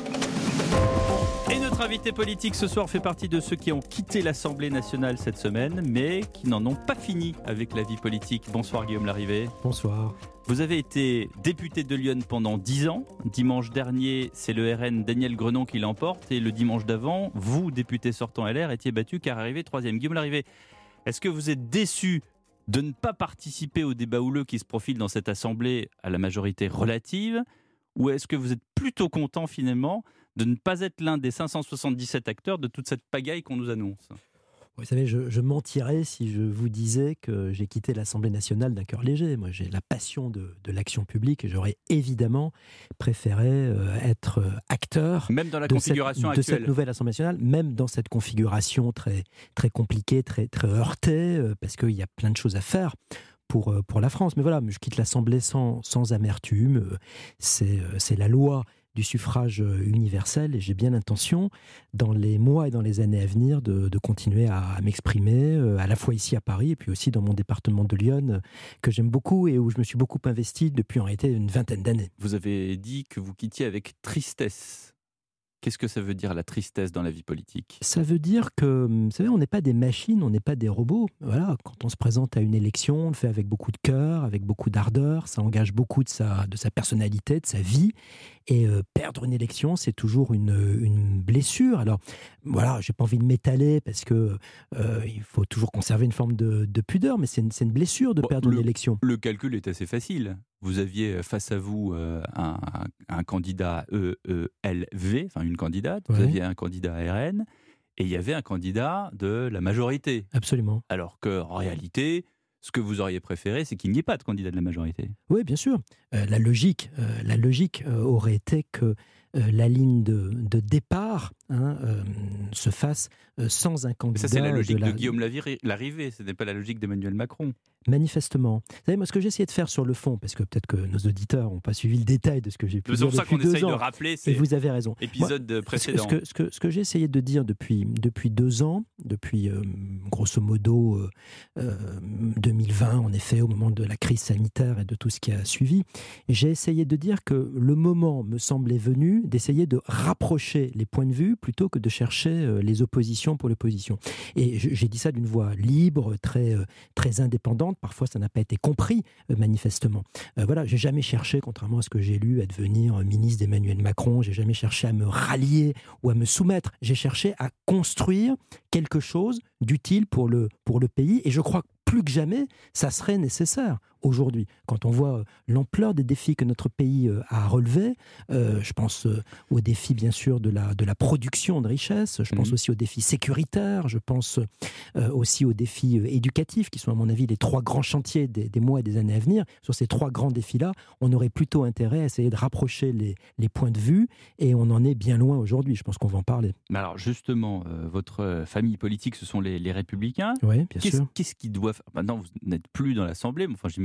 Et notre invité politique ce soir fait partie de ceux qui ont quitté l'Assemblée nationale cette semaine, mais qui n'en ont pas fini avec la vie politique. Bonsoir Guillaume Larrivé. Bonsoir. Vous avez été député de Lyon pendant dix ans. Dimanche dernier, c'est le R N Daniel Grenon qui l'emporte. Et le dimanche d'avant, vous, député sortant L R, étiez battu car arrivé troisième. Guillaume Larrivé, est-ce que vous êtes déçu de ne pas participer au débat houleux qui se profile dans cette Assemblée à la majorité relative ? Ou est-ce que vous êtes plutôt content finalement de ne pas être l'un des cinq cent soixante-dix-sept acteurs de toute cette pagaille qu'on nous annonce ? Vous savez, je, je mentirais si je vous disais que j'ai quitté l'Assemblée nationale d'un cœur léger. Moi, j'ai la passion de, de l'action publique et j'aurais évidemment préféré euh, être acteur même dans la de, configuration cette, de actuelle. cette nouvelle Assemblée nationale, même dans cette configuration très, très compliquée, très, très heurtée, euh, parce qu'il y a plein de choses à faire pour, pour la France. Mais voilà, je quitte l'Assemblée sans, sans amertume. C'est, c'est la loi du suffrage universel et j'ai bien l'intention, dans les mois et dans les années à venir, de, de continuer à, à m'exprimer, à la fois ici à Paris et puis aussi dans mon département de Lyon, que j'aime beaucoup et où je me suis beaucoup investi depuis en réalité une vingtaine d'années. Vous avez dit que vous quittiez avec tristesse. Qu'est-ce que ça veut dire la tristesse dans la vie politique ? Ça veut dire que, vous savez, on n'est pas des machines, on n'est pas des robots. Voilà, quand on se présente à une élection, on le fait avec beaucoup de cœur, avec beaucoup d'ardeur, ça engage beaucoup de sa, de sa personnalité, de sa vie. Et euh, perdre une élection, c'est toujours une, une blessure. Alors, voilà, j'ai pas envie de m'étaler parce que euh, il faut toujours conserver une forme de, de pudeur, mais c'est une, c'est une blessure de bon, perdre le, une élection. Le calcul est assez facile. Vous aviez face à vous euh, un, un candidat E E L V, enfin une candidate, ouais. Vous aviez un candidat R N, et il y avait un candidat de la majorité. Absolument. Alors qu'en réalité, ce que vous auriez préféré, c'est qu'il n'y ait pas de candidat de la majorité. Oui, bien sûr. Euh, la logique, euh, la logique euh, aurait été que euh, la ligne de, de départ hein, euh, se fasse euh, sans un candidat. Mais ça, c'est la logique de, de, de Guillaume Larrivé, ce n'est pas la logique d'Emmanuel Macron. Manifestement. Vous savez, moi, ce que j'ai essayé de faire sur le fond, parce que peut-être que nos auditeurs n'ont pas suivi le détail de ce que j'ai pu dire depuis deux ans. C'est pour ça qu'on essaye de rappeler ces et vous avez raison. épisodes moi, précédents. Ce que, ce, que, ce que j'ai essayé de dire depuis, depuis deux ans, depuis euh, grosso modo euh, euh, deux mille vingt, en effet, au moment de la crise sanitaire et de tout ce qui a suivi, j'ai essayé de dire que le moment me semblait venu d'essayer de rapprocher les points de vue plutôt que de chercher euh, les oppositions pour l'opposition. Et j'ai dit ça d'une voix libre, très, euh, très indépendante. Parfois, ça n'a pas été compris, euh, manifestement. Euh, voilà, j'ai jamais cherché, contrairement à ce que j'ai lu, à devenir euh, ministre d'Emmanuel Macron. J'ai jamais cherché à me rallier ou à me soumettre. J'ai cherché à construire quelque chose d'utile pour le, pour le pays. Et je crois que plus que jamais, ça serait nécessaire aujourd'hui. Quand on voit l'ampleur des défis que notre pays a à relever, euh, je pense aux défis, bien sûr, de la, de la production de richesses, je pense mmh. aussi aux défis sécuritaires, je pense euh, aussi aux défis éducatifs, qui sont, à mon avis, les trois grands chantiers des, des mois et des années à venir. Sur ces trois grands défis-là, on aurait plutôt intérêt à essayer de rapprocher les, les points de vue, et on en est bien loin aujourd'hui. Je pense qu'on va en parler. Mais alors, justement, euh, votre famille politique, ce sont les, les Républicains. Oui, bien qu'est-ce, sûr. Qu'est-ce qu'ils doivent... Maintenant, vous n'êtes plus dans l'Assemblée, mais enfin, j'imagine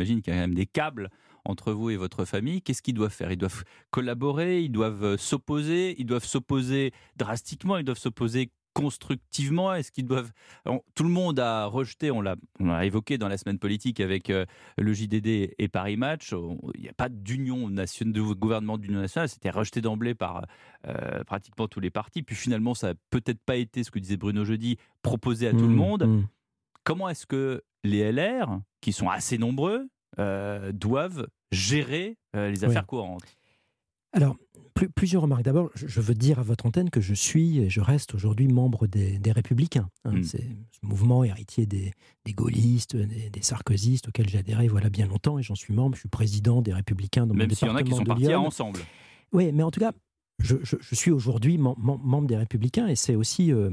j'imagine qu'il y a quand même des câbles entre vous et votre famille. Qu'est-ce qu'ils doivent faire ? Ils doivent collaborer, ils doivent s'opposer, ils doivent s'opposer drastiquement, ils doivent s'opposer constructivement. Est-ce qu'ils doivent... Tout le monde a rejeté, on l'a, on l'a évoqué dans la semaine politique avec euh, le J D D et Paris Match, il n'y a pas d'union nationale, de gouvernement d'union nationale, c'était rejeté d'emblée par euh, pratiquement tous les partis. Puis finalement, ça n'a peut-être pas été, ce que disait Bruno Jeudi, proposé à mmh, tout le monde. Mmh. Comment est-ce que les L R, qui sont assez nombreux, euh, doivent gérer euh, les affaires oui. courantes ? Alors, plus, plusieurs remarques. D'abord, je, je veux dire à votre antenne que je suis et je reste aujourd'hui membre des, des Républicains. Hein. Mmh. C'est ce mouvement héritier des, des gaullistes, des, des sarkozystes auxquels j'ai adhéré voilà bien longtemps et j'en suis membre. Je suis président des Républicains dans Même mon département de Lyon. Même s'il y en a qui sont partis ensemble. Oui, mais en tout cas, je, je, je suis aujourd'hui mem- mem- membre des Républicains et c'est aussi... Euh,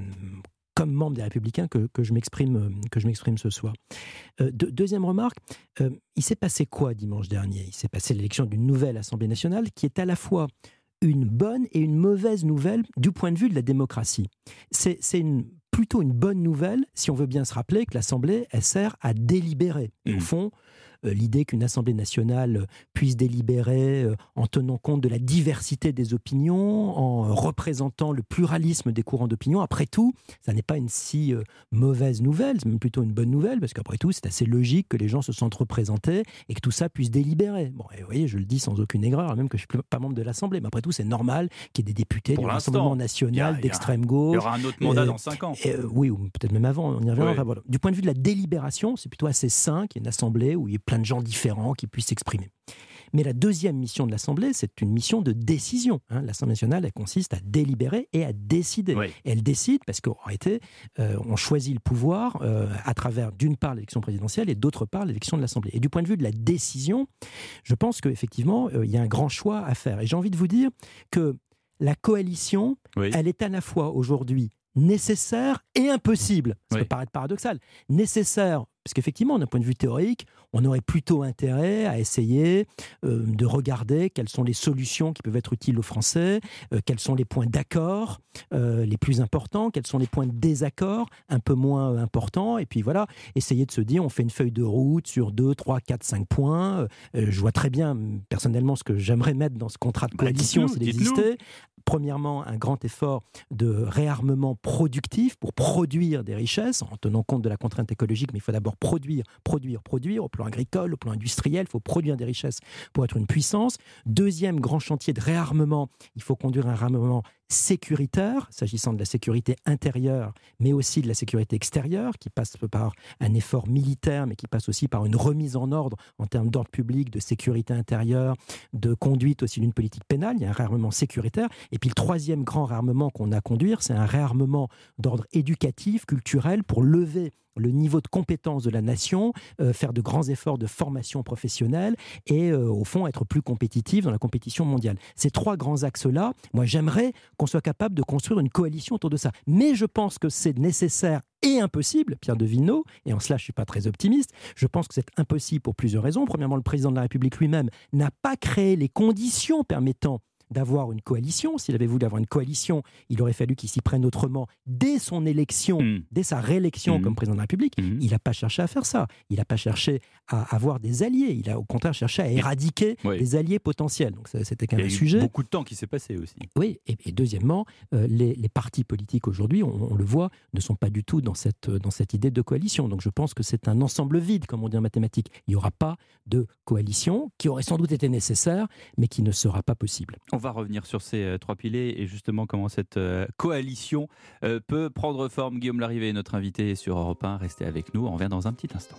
comme membre des Républicains que, que, je, m'exprime, que je m'exprime ce soir. Euh, de, deuxième remarque, euh, il s'est passé quoi dimanche dernier ? Il s'est passé l'élection d'une nouvelle Assemblée nationale qui est à la fois une bonne et une mauvaise nouvelle du point de vue de la démocratie. C'est, c'est une, plutôt une bonne nouvelle si on veut bien se rappeler que l'Assemblée, elle sert à délibérer. Et mmh. au fond, Euh, l'idée qu'une Assemblée nationale puisse délibérer euh, en tenant compte de la diversité des opinions, en représentant le pluralisme des courants d'opinion. Après tout, ça n'est pas une si euh, mauvaise nouvelle, c'est même plutôt une bonne nouvelle, parce qu'après tout, c'est assez logique que les gens se sentent représentés et que tout ça puisse délibérer. Bon, et vous voyez, je le dis sans aucune aigreur, même que je ne suis pas membre de l'Assemblée, mais après tout, c'est normal qu'il y ait des députés Pour du Rassemblement national, a, d'extrême gauche. Il y aura un autre mandat euh, dans cinq ans. Euh, oui, ou peut-être même avant, on y reviendra. Oui. Enfin, voilà. Du point de vue de la délibération, c'est plutôt assez sain qu'il y ait une Assemblée où il y ait plein de gens différents qui puissent s'exprimer. Mais la deuxième mission de l'Assemblée, c'est une mission de décision. Hein. L'Assemblée nationale, elle consiste à délibérer et à décider. Oui. Et elle décide parce qu'en réalité, euh, on choisit le pouvoir euh, à travers, d'une part, l'élection présidentielle et d'autre part, l'élection de l'Assemblée. Et du point de vue de la décision, je pense qu'effectivement, euh, il y a un grand choix à faire. Et j'ai envie de vous dire que la coalition, oui. elle est à la fois aujourd'hui nécessaire et impossible. Ça oui. peut paraître paradoxal. Nécessaire, parce qu'effectivement, d'un point de vue théorique, on aurait plutôt intérêt à essayer euh, de regarder quelles sont les solutions qui peuvent être utiles aux Français, euh, quels sont les points d'accord euh, les plus importants, quels sont les points de désaccord un peu moins euh, importants, et puis voilà, essayer de se dire, on fait une feuille de route sur deux, trois, quatre, cinq points. Euh, je vois très bien, personnellement, ce que j'aimerais mettre dans ce contrat de coalition, bah, c'est d'exister. Premièrement, un grand effort de réarmement productif pour produire des richesses, en tenant compte de la contrainte écologique, mais il faut d'abord produire, produire, produire, au plan agricole, au plan industriel, il faut produire des richesses pour être une puissance. Deuxième grand chantier de réarmement, il faut conduire un réarmement sécuritaire, s'agissant de la sécurité intérieure, mais aussi de la sécurité extérieure, qui passe par un effort militaire, mais qui passe aussi par une remise en ordre en termes d'ordre public, de sécurité intérieure, de conduite aussi d'une politique pénale. Il y a un réarmement sécuritaire. Et puis le troisième grand réarmement qu'on a à conduire, c'est un réarmement d'ordre éducatif, culturel, pour lever le niveau de compétence de la nation, euh, faire de grands efforts de formation professionnelle et euh, au fond être plus compétitif dans la compétition mondiale. Ces trois grands axes-là, moi j'aimerais qu'on soit capable de construire une coalition autour de ça. Mais je pense que c'est nécessaire et impossible, Pierre de Villeneuve, et en cela je ne suis pas très optimiste, je pense que c'est impossible pour plusieurs raisons. Premièrement, le président de la République lui-même n'a pas créé les conditions permettant d'avoir une coalition. S'il avait voulu avoir une coalition, il aurait fallu qu'il s'y prenne autrement dès son élection, mmh. dès sa réélection mmh. comme président de la République. Mmh. Il n'a pas cherché à faire ça. Il n'a pas cherché à avoir des alliés. Il a au contraire cherché à éradiquer oui. des alliés potentiels. Donc ça, c'était quand même un sujet. Il y a eu beaucoup de temps qui s'est passé aussi. Oui, et, et deuxièmement, euh, les, les partis politiques aujourd'hui, on, on le voit, ne sont pas du tout dans cette, dans cette idée de coalition. Donc je pense que c'est un ensemble vide, comme on dit en mathématiques. Il n'y aura pas de coalition qui aurait sans doute été nécessaire, mais qui ne sera pas possible. On va revenir sur ces euh, trois piliers et justement comment cette euh, coalition euh, peut prendre forme. Guillaume Larrivé est notre invité sur Europe un. Restez avec nous, on revient dans un petit instant.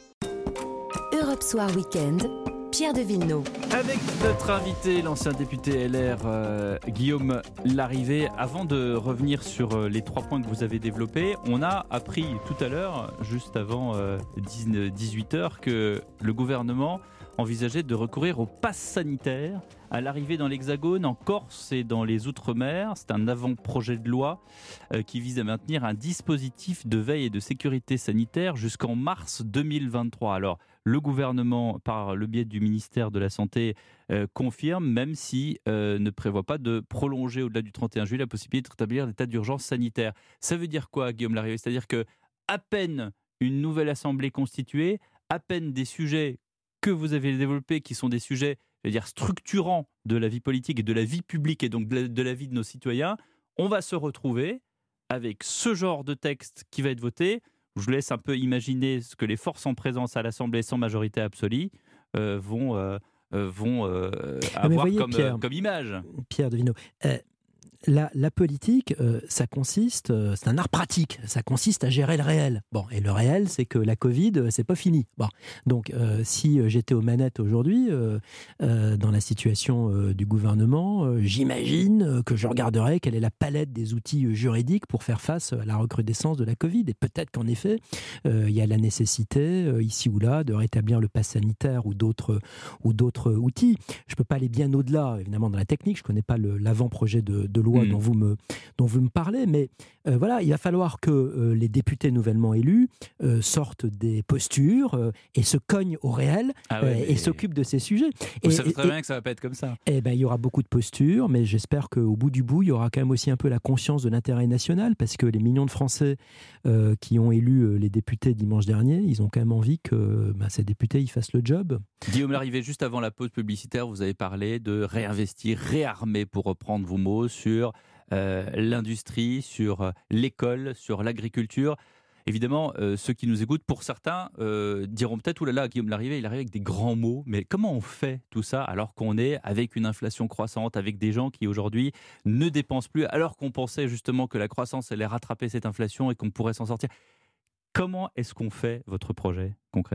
Europe Soir Week-end, Pierre de Villeneuve. Avec notre invité, l'ancien député L R, euh, Guillaume Larrivé. Avant de revenir sur euh, les trois points que vous avez développés, on a appris tout à l'heure, juste avant euh, dix-huit heures, que le gouvernement envisageait de recourir au pass sanitaire à l'arrivée dans l'Hexagone, en Corse et dans les Outre-mer. C'est un avant-projet de loi euh, qui vise à maintenir un dispositif de veille et de sécurité sanitaire jusqu'en mars deux mille vingt-trois. Alors, le gouvernement, par le biais du ministère de la Santé, euh, confirme, même si euh, ne prévoit pas de prolonger au-delà du trente et un juillet la possibilité de rétablir l'état d'urgence sanitaire. Ça veut dire quoi, Guillaume Larrivé ? C'est-à-dire que à peine une nouvelle assemblée constituée, à peine des sujets que vous avez développés, qui sont des sujets, je veux dire, structurants de la vie politique et de la vie publique et donc de la, de la vie de nos citoyens, on va se retrouver avec ce genre de texte qui va être voté. Je vous laisse un peu imaginer ce que les forces en présence à l'Assemblée sans majorité absolue euh, vont, euh, vont euh, avoir voyez, comme, Pierre, euh, comme image. Pierre Devineau, euh, La, la politique, euh, ça consiste, euh, c'est un art pratique, ça consiste à gérer le réel. Bon, et le réel, c'est que la Covid, euh, c'est pas fini. Bon, donc euh, si j'étais aux manettes aujourd'hui, euh, euh, dans la situation euh, du gouvernement, euh, j'imagine que je regarderais quelle est la palette des outils juridiques pour faire face à la recrudescence de la Covid. Et peut-être qu'en effet, euh, il y a la nécessité, euh, ici ou là, de rétablir le pass sanitaire ou d'autres, ou d'autres outils. Je peux pas aller bien au-delà, évidemment, dans la technique. Je connais pas le, l'avant-projet de, de loi Mmh. dont vous me dont vous me parlez, mais euh, voilà, il va falloir que euh, les députés nouvellement élus euh, sortent des postures euh, et se cognent au réel ah ouais, euh, et s'occupent de ces sujets. Vous et, savez très et, bien que ça va pas être comme ça. Eh ben, il y aura beaucoup de postures, mais j'espère qu'au bout du bout, il y aura quand même aussi un peu la conscience de l'intérêt national, parce que les millions de Français euh, qui ont élu euh, les députés dimanche dernier, ils ont quand même envie que ben, ces députés ils fassent le job. Guillaume Larrivé, juste avant la pause publicitaire, vous avez parlé de réinvestir, réarmer, pour reprendre vos mots, sur euh, l'industrie, sur euh, l'école, sur l'agriculture. Évidemment, euh, ceux qui nous écoutent, pour certains, euh, diront peut-être « Oulala, Guillaume Larrivé, il arrive avec des grands mots ». Mais comment on fait tout ça alors qu'on est avec une inflation croissante, avec des gens qui aujourd'hui ne dépensent plus, alors qu'on pensait justement que la croissance allait rattraper cette inflation et qu'on pourrait s'en sortir? Comment est-ce qu'on fait votre projet, concrètement ?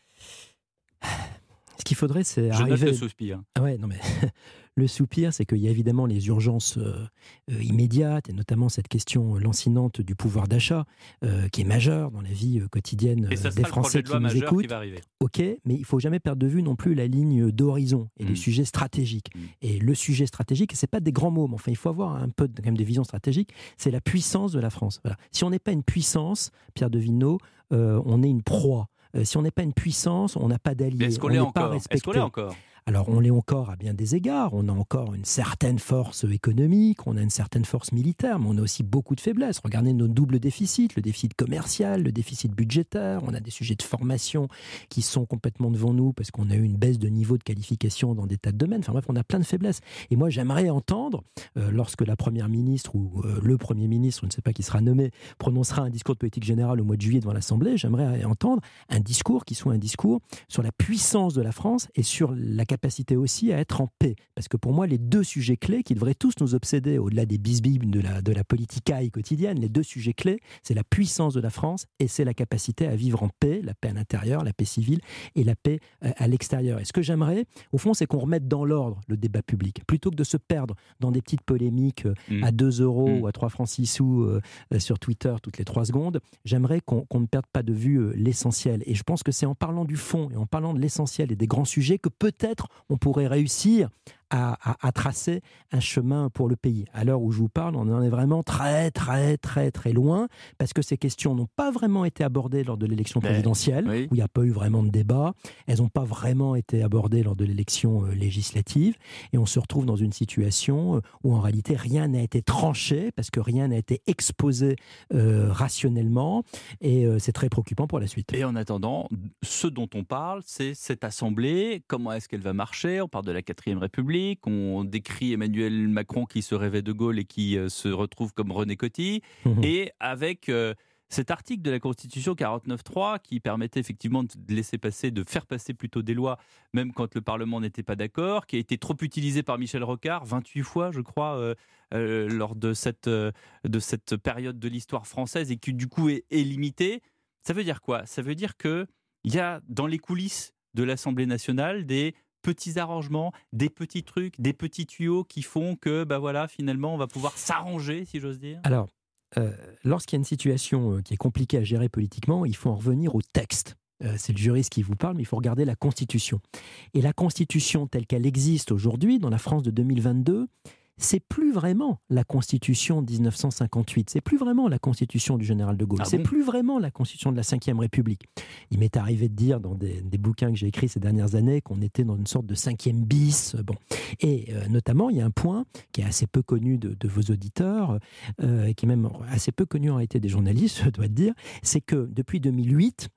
Ce qu'il faudrait, c'est Je arriver... note le soupir. Ah ouais, non mais le soupir, c'est qu'il y a évidemment les urgences euh, euh, immédiates, et notamment cette question lancinante du pouvoir d'achat, euh, qui est majeure dans la vie euh, quotidienne et ça des Français de qui nous écoutent. Qui va arriver. Ok, mais il faut jamais perdre de vue non plus la ligne d'horizon et mmh. les sujets stratégiques. Mmh. Et le sujet stratégique, c'est pas des grands mots, mais enfin, il faut avoir un peu de, quand même de vision stratégique. C'est la puissance de la France. Voilà. Si on n'est pas une puissance, Pierre Devineau, euh, on est une proie. Euh, si on n'est pas une puissance, on n'a pas d'alliés. Est-ce qu'on on l'est n'est pas encore ? respecté. Est-ce qu'on l'est encore ? Alors, on l'est encore à bien des égards. On a encore une certaine force économique, on a une certaine force militaire, mais on a aussi beaucoup de faiblesses. Regardez nos doubles déficits, le déficit commercial, le déficit budgétaire. On a des sujets de formation qui sont complètement devant nous parce qu'on a eu une baisse de niveau de qualification dans des tas de domaines. Enfin bref, on a plein de faiblesses. Et moi, j'aimerais entendre, euh, lorsque la Première ministre ou euh, le Premier ministre, je ne sais pas qui sera nommé, prononcera un discours de politique générale au mois de juillet devant l'Assemblée, j'aimerais entendre un discours qui soit un discours sur la puissance de la France et sur la capacité aussi à être en paix. Parce que pour moi, les deux sujets clés qui devraient tous nous obséder, au-delà des bisbis de la, de la politicaille quotidienne, les deux sujets clés, c'est la puissance de la France et c'est la capacité à vivre en paix, la paix à l'intérieur, la paix civile et la paix euh, à l'extérieur. Et ce que j'aimerais, au fond, c'est qu'on remette dans l'ordre le débat public. Plutôt que de se perdre dans des petites polémiques euh, mmh. à deux euros mmh. ou à trois francs six sous euh, euh, sur Twitter toutes les trois secondes, j'aimerais qu'on, qu'on ne perde pas de vue euh, l'essentiel. Et je pense que c'est en parlant du fond et en parlant de l'essentiel et des grands sujets que peut-être on pourrait réussir à, à, à tracer un chemin pour le pays. À l'heure où je vous parle, on en est vraiment très, très, très, très loin, parce que ces questions n'ont pas vraiment été abordées lors de l'élection présidentielle, oui. où il n'y a pas eu vraiment de débat. Elles n'ont pas vraiment été abordées lors de l'élection euh, législative, et on se retrouve dans une situation euh, où en réalité rien n'a été tranché, parce que rien n'a été exposé euh, rationnellement, et euh, c'est très préoccupant pour la suite. Et en attendant, ce dont on parle, c'est cette Assemblée, comment est-ce qu'elle va marcher? On parle de la quatrième République, on décrit Emmanuel Macron qui se rêvait de Gaulle et qui euh, se retrouve comme René Coty, mmh. et avec euh, cet article de la Constitution quarante-neuf trois qui permettait effectivement de laisser passer, de faire passer plutôt des lois, même quand le Parlement n'était pas d'accord, qui a été trop utilisé par Michel Rocard, vingt-huit fois je crois, euh, euh, lors de cette, euh, de cette période de l'histoire française, et qui du coup est, est limitée. Ça veut dire quoi? Ça veut dire qu'il y a dans les coulisses de l'Assemblée nationale des petits arrangements, des petits trucs, des petits tuyaux qui font que bah voilà, finalement, on va pouvoir s'arranger, si j'ose dire. Alors, euh, lorsqu'il y a une situation qui est compliquée à gérer politiquement, il faut en revenir au texte. Euh, c'est le juriste qui vous parle, mais il faut regarder la Constitution. Et la Constitution telle qu'elle existe aujourd'hui, dans la France de deux mille vingt-deux, c'est plus vraiment la Constitution de dix-neuf cent cinquante-huit, c'est plus vraiment la Constitution du général de Gaulle, ah c'est bon plus vraiment la Constitution de la cinquième République. Il m'est arrivé de dire dans des, des bouquins que j'ai écrits ces dernières années qu'on était dans une sorte de cinquième bis. Bon. Et euh, notamment, il y a un point qui est assez peu connu de, de vos auditeurs, euh, qui est même assez peu connu en réalité des journalistes, je dois te dire, c'est que depuis deux mille huit,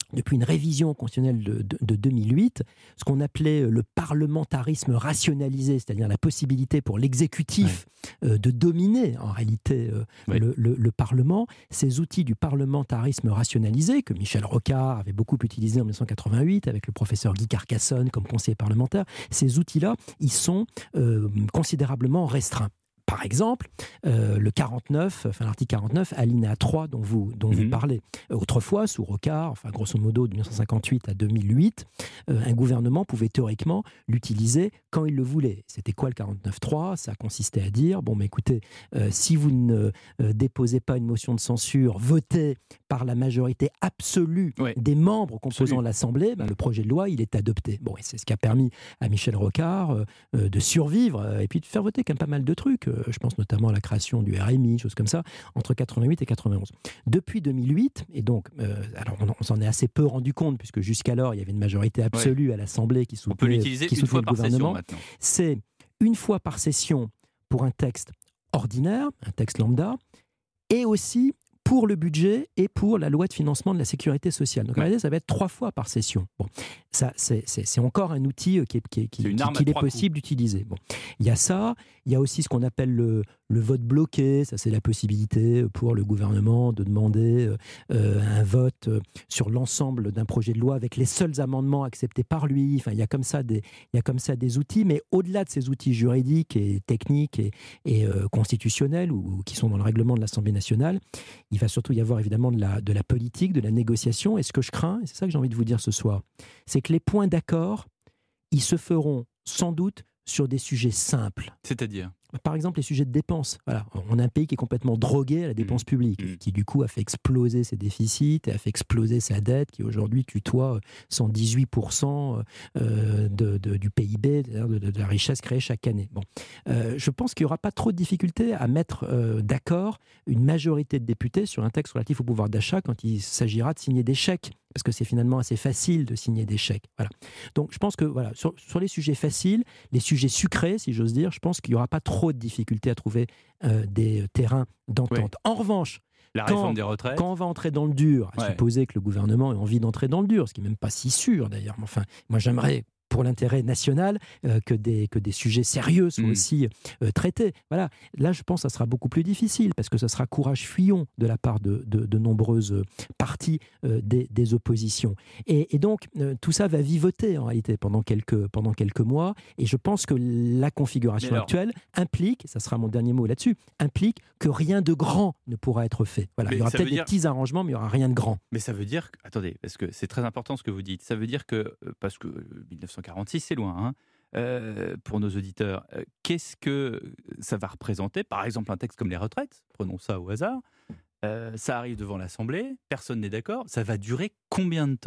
depuis une révision constitutionnelle de, de, de deux mille huit, ce qu'on appelait le parlementarisme rationalisé, c'est-à-dire la possibilité pour l'exécutif ouais. euh, de dominer en réalité euh, ouais. le, le, le Parlement. Ces outils du parlementarisme rationalisé, que Michel Rocard avait beaucoup utilisé en dix-neuf cent quatre-vingt-huit avec le professeur Guy Carcassonne comme conseiller parlementaire, ces outils-là, ils sont euh, considérablement restreints. Par exemple, euh, le quarante-neuf, enfin l'article quarante-neuf, alinéa trois dont vous, dont mmh. vous parlez. Autrefois, sous Rocard, enfin grosso modo de dix-neuf cent cinquante-huit à deux mille huit, euh, un gouvernement pouvait théoriquement l'utiliser quand il le voulait. C'était quoi le quarante-neuf trois ? Ça consistait à dire, bon, mais écoutez, euh, si vous ne euh, déposez pas une motion de censure votée par la majorité absolue ouais. des membres composant l'Assemblée, ben, le projet de loi, il est adopté. Bon, et c'est ce qui a permis à Michel Rocard euh, euh, de survivre euh, et puis de faire voter quand même pas mal de trucs. Je pense notamment à la création du R M I, choses comme ça, entre quatre-vingt-huit et quatre-vingt-onze. Depuis deux mille huit, et donc, euh, alors on, on s'en est assez peu rendu compte, puisque jusqu'alors, il y avait une majorité absolue ouais. à l'Assemblée qui soutenait, on peut l'utiliser qui une fois le par gouvernement. Session, c'est une fois par session pour un texte ordinaire, un texte lambda, et aussi pour le budget et pour la loi de financement de la sécurité sociale. Donc, en réalité, ça va être trois fois par session. Bon, ça, c'est, c'est, c'est encore un outil qui est, qui est, qui, qui, qu'il est possible coups. d'utiliser. Bon, il y a ça, il y a aussi ce qu'on appelle le, le vote bloqué. Ça, c'est la possibilité pour le gouvernement de demander euh, un vote sur l'ensemble d'un projet de loi avec les seuls amendements acceptés par lui. Enfin, il y a comme ça des, il y a comme ça des outils, mais au-delà de ces outils juridiques et techniques et, et euh, constitutionnels ou, ou qui sont dans le règlement de l'Assemblée nationale, il va surtout y avoir évidemment de la, de la politique, de la négociation. Et ce que je crains, et c'est ça que j'ai envie de vous dire ce soir, c'est que les points d'accord, ils se feront sans doute sur des sujets simples. C'est-à-dire ? Par exemple, les sujets de dépenses. Voilà. On a un pays qui est complètement drogué à la dépense mmh. publique, mmh. qui du coup a fait exploser ses déficits et a fait exploser sa dette, qui aujourd'hui tutoie cent dix-huit pour cent de, de, du P I B, de, de, de la richesse créée chaque année. Bon. Euh, je pense qu'il n'y aura pas trop de difficultés à mettre euh, d'accord une majorité de députés sur un texte relatif au pouvoir d'achat quand il s'agira de signer des chèques, parce que c'est finalement assez facile de signer des chèques. Voilà. Donc je pense que voilà, sur, sur les sujets faciles, les sujets sucrés, si j'ose dire, je pense qu'il n'y aura pas trop de difficultés à trouver euh, des terrains d'entente. Oui. En revanche, la quand, réforme des retraites. Quand on va entrer dans le dur, à ouais. supposer que le gouvernement ait envie d'entrer dans le dur, ce qui n'est même pas si sûr d'ailleurs, mais enfin, moi j'aimerais pour l'intérêt national, euh, que, des, que des sujets sérieux soient mmh. aussi euh, traités. Voilà. Là, je pense que ça sera beaucoup plus difficile, parce que ça sera courage fuyant de la part de, de, de nombreuses parties euh, des, des oppositions. Et, et donc, euh, tout ça va vivoter, en réalité, pendant quelques, pendant quelques mois. Et je pense que la configuration alors... actuelle implique, et ça sera mon dernier mot là-dessus, implique que rien de grand ne pourra être fait. Voilà. Il y aura peut-être dire... des petits arrangements, mais il n'y aura rien de grand. Mais ça veut dire... Attendez, parce que c'est très important ce que vous dites. Ça veut dire que... Parce que dix-neuf cent quarante-six, c'est loin, hein. euh, pour nos auditeurs. Euh, qu'est-ce que ça va représenter ? Par exemple, un texte comme les retraites, prenons ça au hasard, euh, ça arrive devant l'Assemblée, personne n'est d'accord, ça va durer combien de temps ?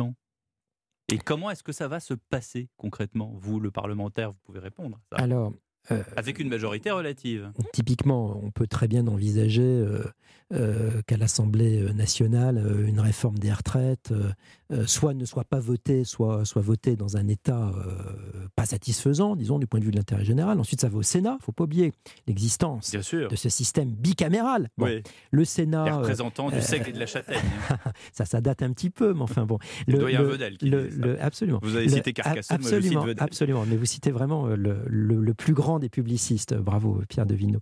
Et comment est-ce que ça va se passer concrètement ? Vous, le parlementaire, vous pouvez répondre à ça. Alors, euh, avec une majorité relative. Typiquement, on peut très bien envisager euh, euh, qu'à l'Assemblée nationale, euh, une réforme des retraites euh, euh, soit ne soit pas votée, soit, soit votée dans un état euh, pas satisfaisant, disons, du point de vue de l'intérêt général. Ensuite, ça va au Sénat. Il ne faut pas oublier l'existence de ce système bicaméral. Bon, oui. Le Sénat... Les représentants euh, du seigle et de la châtaigne. ça, ça date un petit peu, mais enfin bon... Le doyen Vedel qui le, disait ça. Le, absolument. Vous avez le, cité Carcassonne, absolument, moi je cite Vedel. Absolument, mais vous citez vraiment le, le, le plus grand des publicistes. Bravo, Pierre de Villeneuve.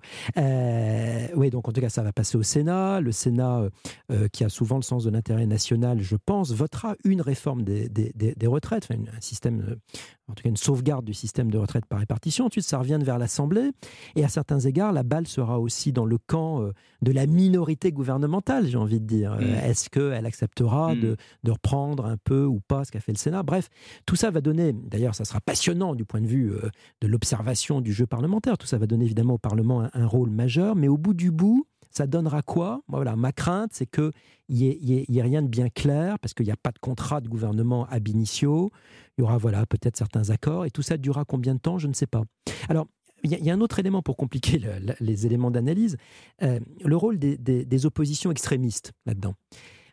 Euh, oui, donc en tout cas, ça va passer au Sénat. Le Sénat, euh, qui a souvent le sens de l'intérêt national, je pense, votera une réforme des, des, des, des retraites, enfin, un système, en tout cas une sauvegarde du système de retraite par répartition. Ensuite, ça revient vers l'Assemblée. Et à certains égards, la balle sera aussi dans le camp euh, de la minorité gouvernementale, j'ai envie de dire. Mmh. Euh, est-ce qu'elle acceptera mmh. de, de reprendre un peu ou pas ce qu'a fait le Sénat ? Bref, tout ça va donner, d'ailleurs, ça sera passionnant du point de vue euh, de l'observation du jeu parlementaire. Tout ça va donner évidemment au Parlement un, un rôle majeur, mais au bout du bout, ça donnera quoi ? Voilà, ma crainte, c'est qu'il n'y ait, y ait, y ait rien de bien clair, parce qu'il n'y a pas de contrat de gouvernement ab initio. Il y aura voilà, peut-être certains accords, et tout ça durera combien de temps ? Je ne sais pas. Alors, il y, y a un autre élément pour compliquer le, le, les éléments d'analyse, euh, le rôle des, des, des oppositions extrémistes là-dedans.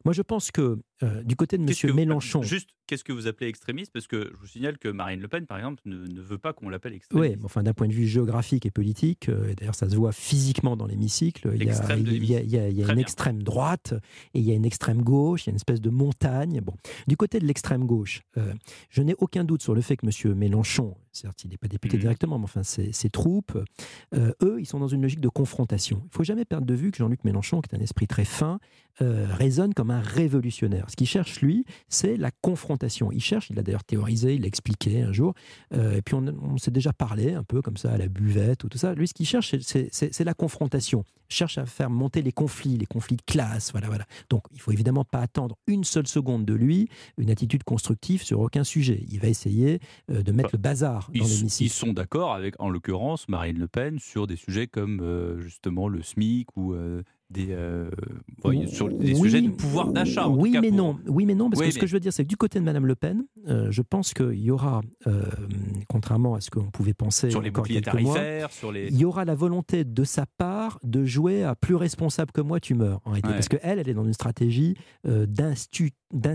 Moi, je pense que euh, du côté de Qu'est-ce M. que- Mélenchon... Juste, qu'est-ce que vous appelez extrémiste? Parce que je vous signale que Marine Le Pen, par exemple, ne, ne veut pas qu'on l'appelle extrémiste. Oui, enfin, d'un point de vue géographique et politique, euh, et d'ailleurs ça se voit physiquement dans l'hémicycle, il y a, L'extrême de il y a, il y a, il y a Très une bien. extrême droite et il y a une extrême gauche, il y a une espèce de montagne. Bon. Du côté de l'extrême gauche, euh, je n'ai aucun doute sur le fait que M. Mélenchon, certes il n'est pas député Mhm. directement, mais enfin ses, ses troupes, euh, eux, ils sont dans une logique de confrontation. Il ne faut jamais perdre de vue que Jean-Luc Mélenchon, qui est un esprit très fin, euh, résonne comme un révolutionnaire. Ce qu'il cherche, lui, c'est la confrontation. Il cherche, il l'a d'ailleurs théorisé, il l'a expliqué un jour, euh, et puis on, on s'est déjà parlé un peu comme ça à la buvette ou tout ça. Lui, ce qu'il cherche, c'est, c'est, c'est la confrontation. Il cherche à faire monter les conflits, les conflits de classe, voilà, voilà. Donc, il faut évidemment pas attendre une seule seconde de lui une attitude constructive sur aucun sujet. Il va essayer euh, de mettre Bah, le bazar Ils, dans ils l'hémicycle. sont d'accord avec, en l'occurrence, Marine Le Pen sur des sujets comme euh, justement le SMIC ou euh, des, euh, ouais, sur des Oui, sujets de pouvoir d'achat. en Oui, tout cas, mais pour- non. Oui, mais non, parce Oui, que ce mais- que je veux dire, c'est que du côté de Madame Le Pen, euh, je pense qu'il y aura, euh, contrairement à ce qu'on pouvait penser Sur les encore boucliers quelques mois, tarifaires, sur les. il y aura la volonté de sa part de jouer à plus responsable que moi, tu meurs, en réalité. Ouais. Parce qu'elle, elle est dans une stratégie euh, d'instu-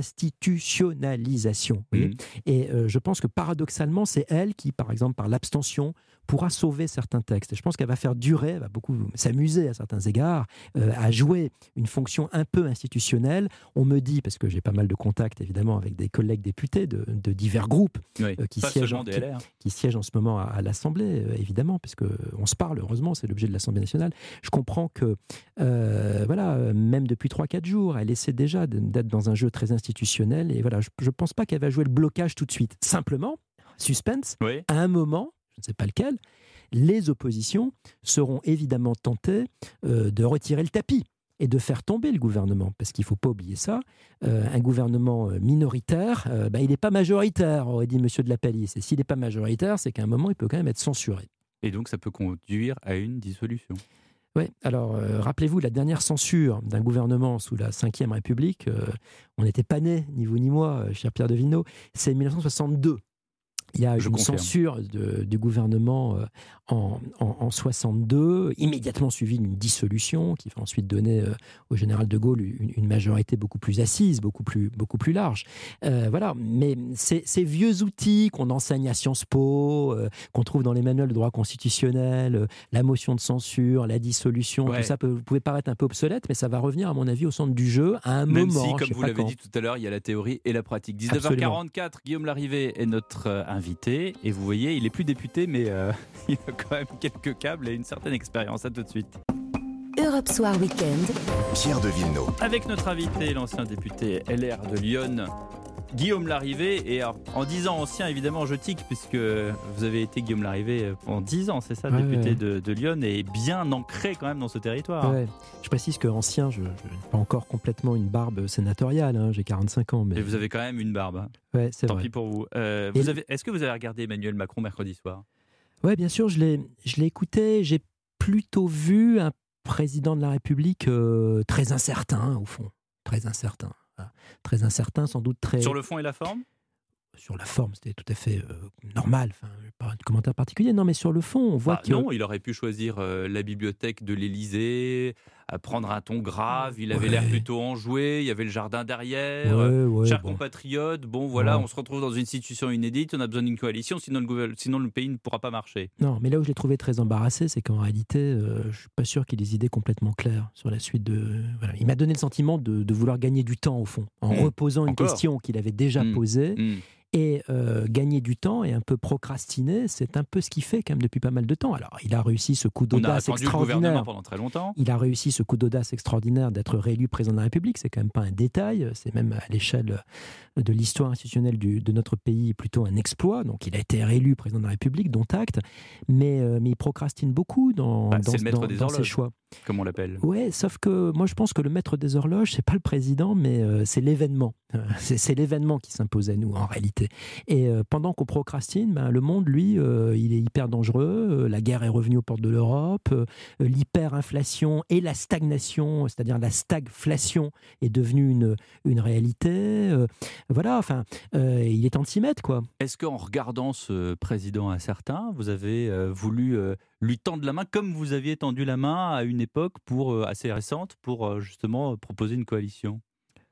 d'institutionnalisation. vous voyez. Mhm. Et euh, je pense que paradoxalement, c'est elle qui, par exemple, par l'abstention, pourra sauver certains textes. Et je pense qu'elle va faire durer, elle va beaucoup s'amuser à certains égards, euh, à jouer une fonction un peu institutionnelle. On me dit, parce que j'ai pas mal de contacts évidemment avec des collègues députés de, de divers groupes Oui, euh, qui, pas siègent, seulement en- des qui, L R. qui siègent en ce moment à, à l'Assemblée, euh, évidemment, parce qu'on se parle, heureusement, c'est l'objet de l'Assemblée nationale. Je comprends que, euh, voilà, euh, même depuis trois quatre jours, elle essaie déjà de- d'être dans un jeu très institutionnel. Et voilà, je ne pense pas qu'elle va jouer le blocage tout de suite. Simplement, suspense, Oui. à un moment, je ne sais pas lequel, les oppositions seront évidemment tentées euh, de retirer le tapis et de faire tomber le gouvernement. Parce qu'il ne faut pas oublier ça, euh, un gouvernement euh, minoritaire, euh, bah, il n'est pas majoritaire, aurait dit M. de la Palice. Et s'il n'est pas majoritaire, c'est qu'à un moment, il peut quand même être censuré. Et donc, ça peut conduire à une dissolution. Oui, alors euh, rappelez-vous, la dernière censure d'un gouvernement sous la cinquième République, euh, on n'était pas nés, ni vous ni moi, euh, cher Pierre de Villeneuve, c'est mille neuf cent soixante-deux. Il y a Je une confirme. censure de- du gouvernement euh, en, en, en soixante-deux, immédiatement suivie d'une dissolution qui va ensuite donner euh, au général de Gaulle une, une majorité beaucoup plus assise, beaucoup plus, beaucoup plus large. Euh, voilà, mais ces, ces vieux outils qu'on enseigne à Sciences Po, euh, qu'on trouve dans les manuels de droit constitutionnel, euh, la motion de censure, la dissolution, Ouais. tout ça peut, pouvait paraître un peu obsolète, mais ça va revenir, à mon avis, au centre du jeu à un Même moment. si, je comme sais vous pas l'avez quand. dit tout à l'heure, il y a la théorie et la pratique. dix-neuf heures quarante-quatre, Guillaume Larrivé est notre euh, invité. Et vous voyez, il est plus député, mais euh, il a quand même quelques câbles et une certaine expérience. À tout de suite. Europe Soir Weekend. Pierre de Villeneuve. Avec notre invité, l'ancien député L R de Lyon, Guillaume Larrivé. Et alors, en disant ancien, évidemment, je tique, puisque vous avez été Guillaume Larrivé pendant dix ans, c'est ça, Ouais, député ouais. De, de Lyon, et bien ancré quand même dans ce territoire. Ouais. Je précise que ancien, je n'ai pas encore complètement une barbe sénatoriale, hein, j'ai quarante-cinq ans. Mais... Et vous avez quand même une barbe. hein. Ouais, c'est Tant vrai. pis pour vous. Euh, Et vous le- avez, est-ce que vous avez regardé Emmanuel Macron mercredi soir? Ouais, bien sûr, je l'ai, je l'ai écouté. J'ai plutôt vu un président de la République euh, très incertain, au fond. Très incertain. Voilà. Très incertain, sans doute très... Sur le fond et la forme? Sur la forme, c'était tout à fait euh, normal. Enfin, pas de commentaire particulier. Non, mais sur le fond, on voit Bah, que... Non, il aurait pu choisir euh, la bibliothèque de l'Élysée, à prendre un ton grave, il avait Ouais. l'air plutôt enjoué, il y avait le jardin derrière. Ouais, euh, ouais, Chers bon. compatriotes, bon voilà, Ouais. on se retrouve dans une situation inédite, on a besoin d'une coalition, sinon le, gouver- sinon le pays ne pourra pas marcher. Non, mais là où je l'ai trouvé très embarrassé, c'est qu'en réalité, euh, je ne suis pas sûr qu'il ait des idées complètement claires sur la suite de... Voilà. Il m'a donné le sentiment de, de vouloir gagner du temps, au fond, en Mmh. reposant une Encore. question qu'il avait déjà Mmh. posée. Mmh. Et euh, gagner du temps et un peu procrastiner, c'est un peu ce qu'il fait quand même depuis pas mal de temps. Alors, il a réussi ce coup On a d'audace attendu le gouvernement extraordinaire. pendant très longtemps. Il a réussi ce coup d'audace extraordinaire d'être réélu président de la République. C'est quand même pas un détail. C'est même à l'échelle de l'histoire institutionnelle du- de notre pays plutôt un exploit. Donc, il a été réélu président de la République, dont acte. Mais, euh, mais il procrastine beaucoup dans, Bah, dans, c'est le maître dans- des dans ses horloges. choix. Comme on l'appelle. Ouais, sauf que moi je pense que le maître des horloges, c'est pas le président, mais euh, c'est l'événement. Euh, c'est, c'est l'événement qui s'impose à nous en réalité. Et euh, pendant qu'on procrastine, ben, le monde, lui, euh, il est hyper dangereux. Euh, la guerre est revenue aux portes de l'Europe. Euh, l'hyperinflation et la stagnation, c'est-à-dire la stagflation, est devenue une, une réalité. Euh, voilà, enfin, euh, il est temps de s'y mettre, quoi. Est-ce qu'en regardant ce président incertain, vous avez euh, voulu euh, lui tendre la main comme vous aviez tendu la main à une époque pour, euh, assez récente pour euh, justement euh, proposer une coalition?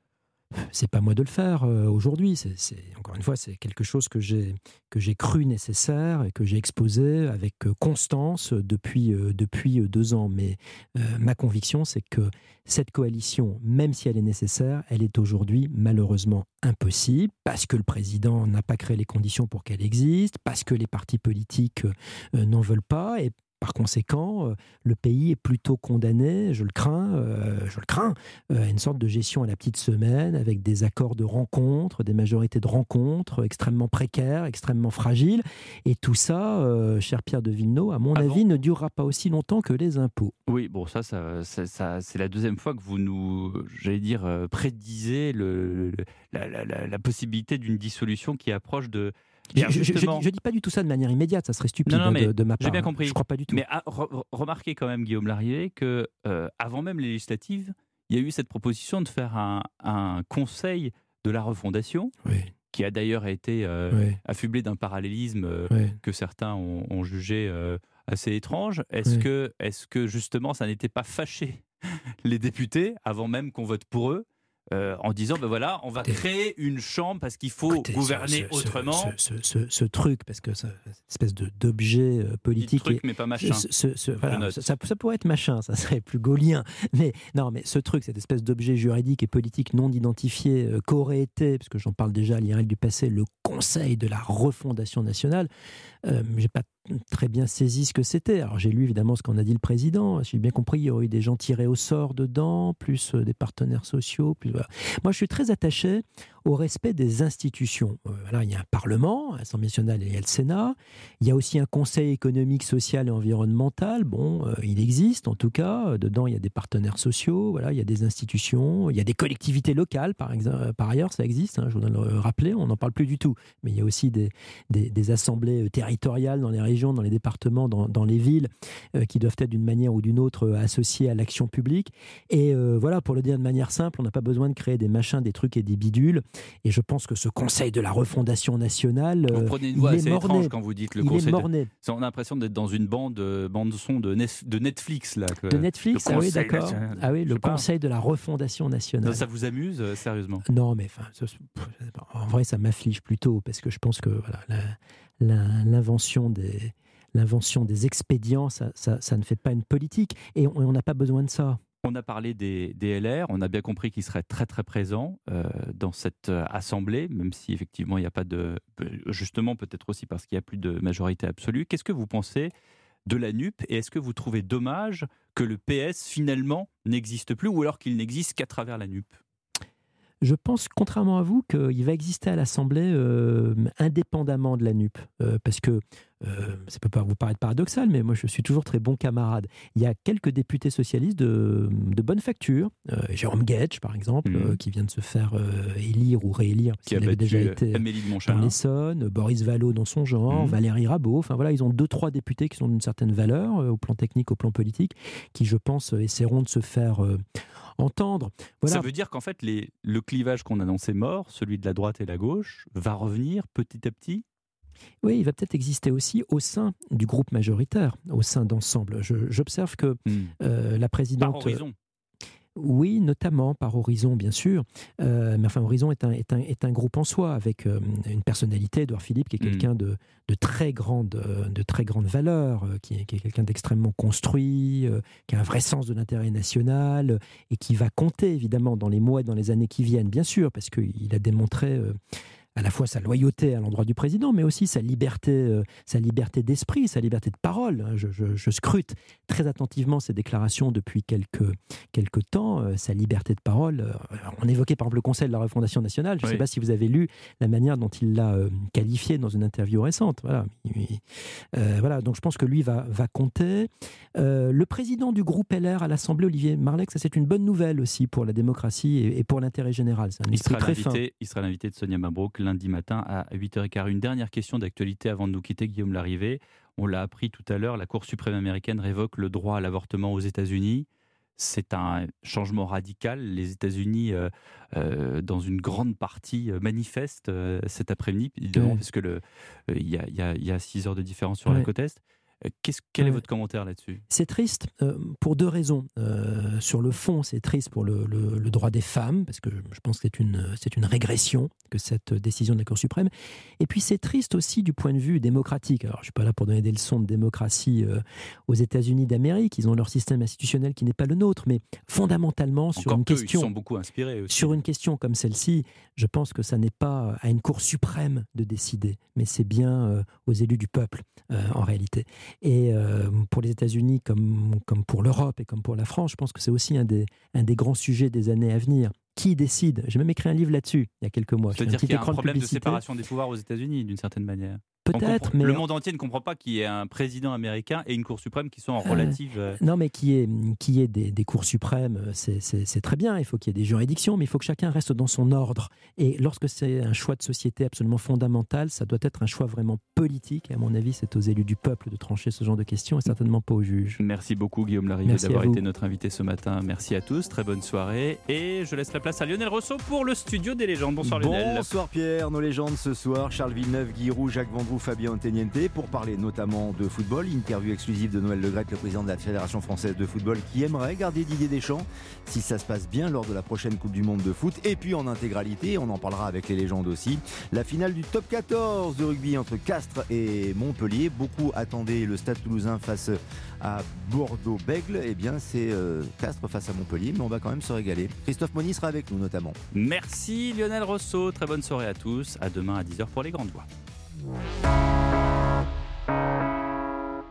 c'est pas moi de le faire euh, aujourd'hui. C'est, c'est, encore une fois, c'est quelque chose que j'ai, que j'ai cru nécessaire et que j'ai exposé avec euh, constance depuis, euh, depuis euh, deux ans. Mais euh, ma conviction, c'est que cette coalition, même si elle est nécessaire, elle est aujourd'hui malheureusement impossible parce que le président n'a pas créé les conditions pour qu'elle existe, parce que les partis politiques euh, n'en veulent pas et par conséquent, euh, le pays est plutôt condamné, je le crains, euh, je le crains, euh, à une sorte de gestion à la petite semaine, avec des accords de rencontres, des majorités de rencontres extrêmement précaires, extrêmement fragiles. Et tout ça, euh, cher Pierre de Villeneuve, à mon Avant. avis, ne durera pas aussi longtemps que les impôts. Oui, bon, ça, ça, ça, ça c'est la deuxième fois que vous nous, j'allais dire, euh, prédisez le, le- la, la- la- la possibilité d'une dissolution qui approche de... Je Bien, ne justement. dis pas du tout ça de manière immédiate, ça serait stupide Non, non, mais de, de ma part. j'ai bien compris. Je ne crois pas du tout. Mais ah, re- remarquez quand même, Guillaume Larrivé, que euh, avant même les législatives, il y a eu cette proposition de faire un, un conseil de la refondation, Oui. qui a d'ailleurs été euh, Oui. affublé d'un parallélisme euh, Oui. que certains ont, ont jugé euh, assez étrange. Est-ce Oui. que, est-ce que justement ça n'était pas fâché les députés avant même qu'on vote pour eux, euh, en disant ben voilà, on va créer une chambre parce qu'il faut Écoutez, gouverner ce, ce- autrement. Ce, ce- ce- ce truc, parce que c'est une espèce de, d'objet euh, politique. truc, et- mais pas machin. Ce, ce- ce- voilà, note. ça, ça- ça pourrait être machin, ça serait plus gaulien. Mais non, mais ce truc, cette espèce d'objet juridique et politique non identifié, euh, qu'aurait été, parce que j'en parle déjà à l'I R L du passé, le Conseil de la refondation nationale, euh, j'ai pas très bien saisi ce que c'était. Alors j'ai lu évidemment ce qu'en a dit le président. Si j'ai bien compris, il y aurait eu des gens tirés au sort dedans, plus euh, des partenaires sociaux. Plus, voilà. Moi, je suis très attaché au respect des institutions. Euh, voilà, il y a un Parlement, l'Assemblée nationale et le Sénat. Il y a aussi un Conseil économique, social et environnemental. Bon, euh, il existe en tout cas. Euh, Dedans, il y a des partenaires sociaux. Voilà, il y a des institutions. Il y a des collectivités locales, par exemple. Par ailleurs, ça existe. Hein, je voudrais le rappeler. On n'en parle plus du tout. Mais il y a aussi des, des, des assemblées territoriales dans les régions, dans les départements, dans, dans les villes, euh, qui doivent être d'une manière ou d'une autre euh, associées à l'action publique. Et euh, voilà, pour le dire de manière simple, on n'a pas besoin de créer des machins, des trucs et des bidules. Et je pense que ce Conseil de la refondation nationale, euh, Vous prenez une voix il assez est morné. étrange quand vous dites le Il est conseil. morné. De... On a l'impression d'être dans une bande, euh, bande son de, Nef- de Netflix là. que- De Netflix, le ah oui, Conseil d'accord. national. Ah oui, Je le sais pas. Conseil de la refondation nationale. Non, ça vous amuse euh, sérieusement? Non, mais enfin, ça, en vrai, ça m'afflige plutôt parce que je pense que voilà, la- la- l'invention des l'invention des expédients, ça, ça, ça ne fait pas une politique et on on n'a pas besoin de ça. On a parlé des, des L R, on a bien compris qu'ils seraient très très présents euh, dans cette euh, assemblée, même si effectivement il n'y a pas de... Justement, peut-être aussi parce qu'il n'y a plus de majorité absolue. Qu'est-ce que vous pensez de la N U P et est-ce que vous trouvez dommage que le P S finalement n'existe plus ou alors qu'il n'existe qu'à travers la N U P? Je pense, contrairement à vous, qu'il va exister à l'Assemblée euh, indépendamment de la N U P. Euh, parce que, euh, ça peut pas vous paraître paradoxal, mais moi je suis toujours très bon camarade. Il y a quelques députés socialistes de, de bonne facture. Euh, Jérôme Guedj, par exemple, Mmh. euh, qui vient de se faire euh, élire ou réélire, parce Qui a qu'il avait battu déjà été Amélie de dans Montchalin. l'Essonne, Boris Vallaud dans son genre, Mmh. Valérie Rabault. Enfin voilà, ils ont deux, trois députés qui sont d'une certaine valeur, euh, au plan technique, au plan politique, qui, je pense, euh, essaieront de se faire euh, entendre. Voilà. Ça veut dire qu'en fait, les, le clivage qu'on annonçait mort, celui de la droite et la gauche, va revenir petit à petit? Oui, il va peut-être exister aussi au sein du groupe majoritaire, au sein d'Ensemble. Je- J'observe que Mmh. euh, la présidente... Par horizon. Oui, notamment par Horizon, bien sûr. Euh, mais enfin, Horizon est un, est un, est un groupe en soi, avec euh, une personnalité, Édouard Philippe, qui est Mm. quelqu'un de, de, très grande, euh, de très grande valeur, euh, qui est, qui est quelqu'un d'extrêmement construit, euh, qui a un vrai sens de l'intérêt national, euh, et qui va compter, évidemment, dans les mois et dans les années qui viennent, bien sûr, parce qu'il a démontré... euh, à la fois sa loyauté à l'endroit du président, mais aussi sa liberté, euh, sa liberté d'esprit, sa liberté de parole. Je, je- je scrute très attentivement ses déclarations depuis quelques, quelques temps, euh, sa liberté de parole. Euh, on évoquait par exemple le Conseil de la refondation nationale. Je ne Oui. sais pas si vous avez lu la manière dont il l'a euh, qualifié dans une interview récente. Voilà. Il- il- euh, voilà. Donc je pense que lui va, va compter. Euh, le président du groupe L R à l'Assemblée, Olivier Marleix, ça c'est une bonne nouvelle aussi pour la démocratie et, et pour l'intérêt général. C'est un Il esprit sera très fin. l'invité, il sera l'invité de Sonia Mabrouk lundi matin à huit heures quinze. Une dernière question d'actualité avant de nous quitter, Guillaume Larrivé. On l'a appris tout à l'heure, la Cour suprême américaine révoque le droit à l'avortement aux États-Unis. C'est un changement radical. Les États-Unis, euh, euh, dans une grande partie, euh, manifestent euh, cet après-midi, évidemment, Ouais. parce que le, euh, il y a, il y a- il y a six heures de différence sur la Ouais. côte Est. Qu'est-ce, quel est Ouais. votre commentaire là-dessus ? C'est triste euh, pour deux raisons. Euh, sur le fond, c'est triste pour le, le- le droit des femmes, parce que je pense que c'est une, c'est une régression que cette décision de la Cour suprême. Et puis c'est triste aussi du point de vue démocratique. Alors je ne suis pas là pour donner des leçons de démocratie euh, aux États-Unis d'Amérique. Ils ont leur système institutionnel qui n'est pas le nôtre, mais fondamentalement sur Encore une peu, question... ils sont beaucoup inspirés aussi. Sur une question comme celle-ci, je pense que ça n'est pas à une Cour suprême de décider, mais c'est bien euh, aux élus du peuple, euh, en réalité. Et euh, pour les États-Unis, comme, comme pour l'Europe et comme pour la France, je pense que c'est aussi un des, un des grands sujets des années à venir. Qui décide ? J'ai même écrit un livre là-dessus, il y a quelques mois. Je fais un C'est-à-dire petit qu'il y a un écran de problème de publicité. séparation des pouvoirs aux États-Unis, d'une certaine manière. On Peut-être, comprend- mais... Le monde entier ne comprend pas qu'il y ait un président américain et une Cour suprême qui sont en relative... euh, Non, mais qui est, qui est des, des cours suprêmes, c'est, c'est, c'est très bien. Il faut qu'il y ait des juridictions, mais il faut que chacun reste dans son ordre. Et lorsque c'est un choix de société absolument fondamental, ça doit être un choix vraiment politique. Et à mon avis, c'est aux élus du peuple de trancher ce genre de questions et certainement pas aux juges. Merci beaucoup Guillaume Larrivé Merci à d'avoir vous. été notre invité ce matin. Merci à tous, très bonne soirée. Et je laisse la place à Lionel Rousseau pour le studio des légendes. Bonsoir Lionel. Bonsoir Pierre, nos légendes ce soir, Charles Villeneuve, Guy Roux, Jacques Vendroux, Fabien Anteniente, pour parler notamment de football. Interview exclusive de Noël Le Graët, le président de la Fédération Française de Football, qui aimerait garder Didier Deschamps si ça se passe bien lors de la prochaine Coupe du Monde de foot. Et puis en intégralité, on en parlera avec les légendes aussi, la finale du top quatorze de rugby entre Castres et Montpellier. Beaucoup attendaient le Stade Toulousain face à Bordeaux-Bègles. Eh bien c'est euh, Castres face à Montpellier, mais on va quand même se régaler. Christophe Monny sera avec nous notamment. Merci Lionel Rousseau, très bonne soirée à tous. À demain à dix heures pour les grandes voix.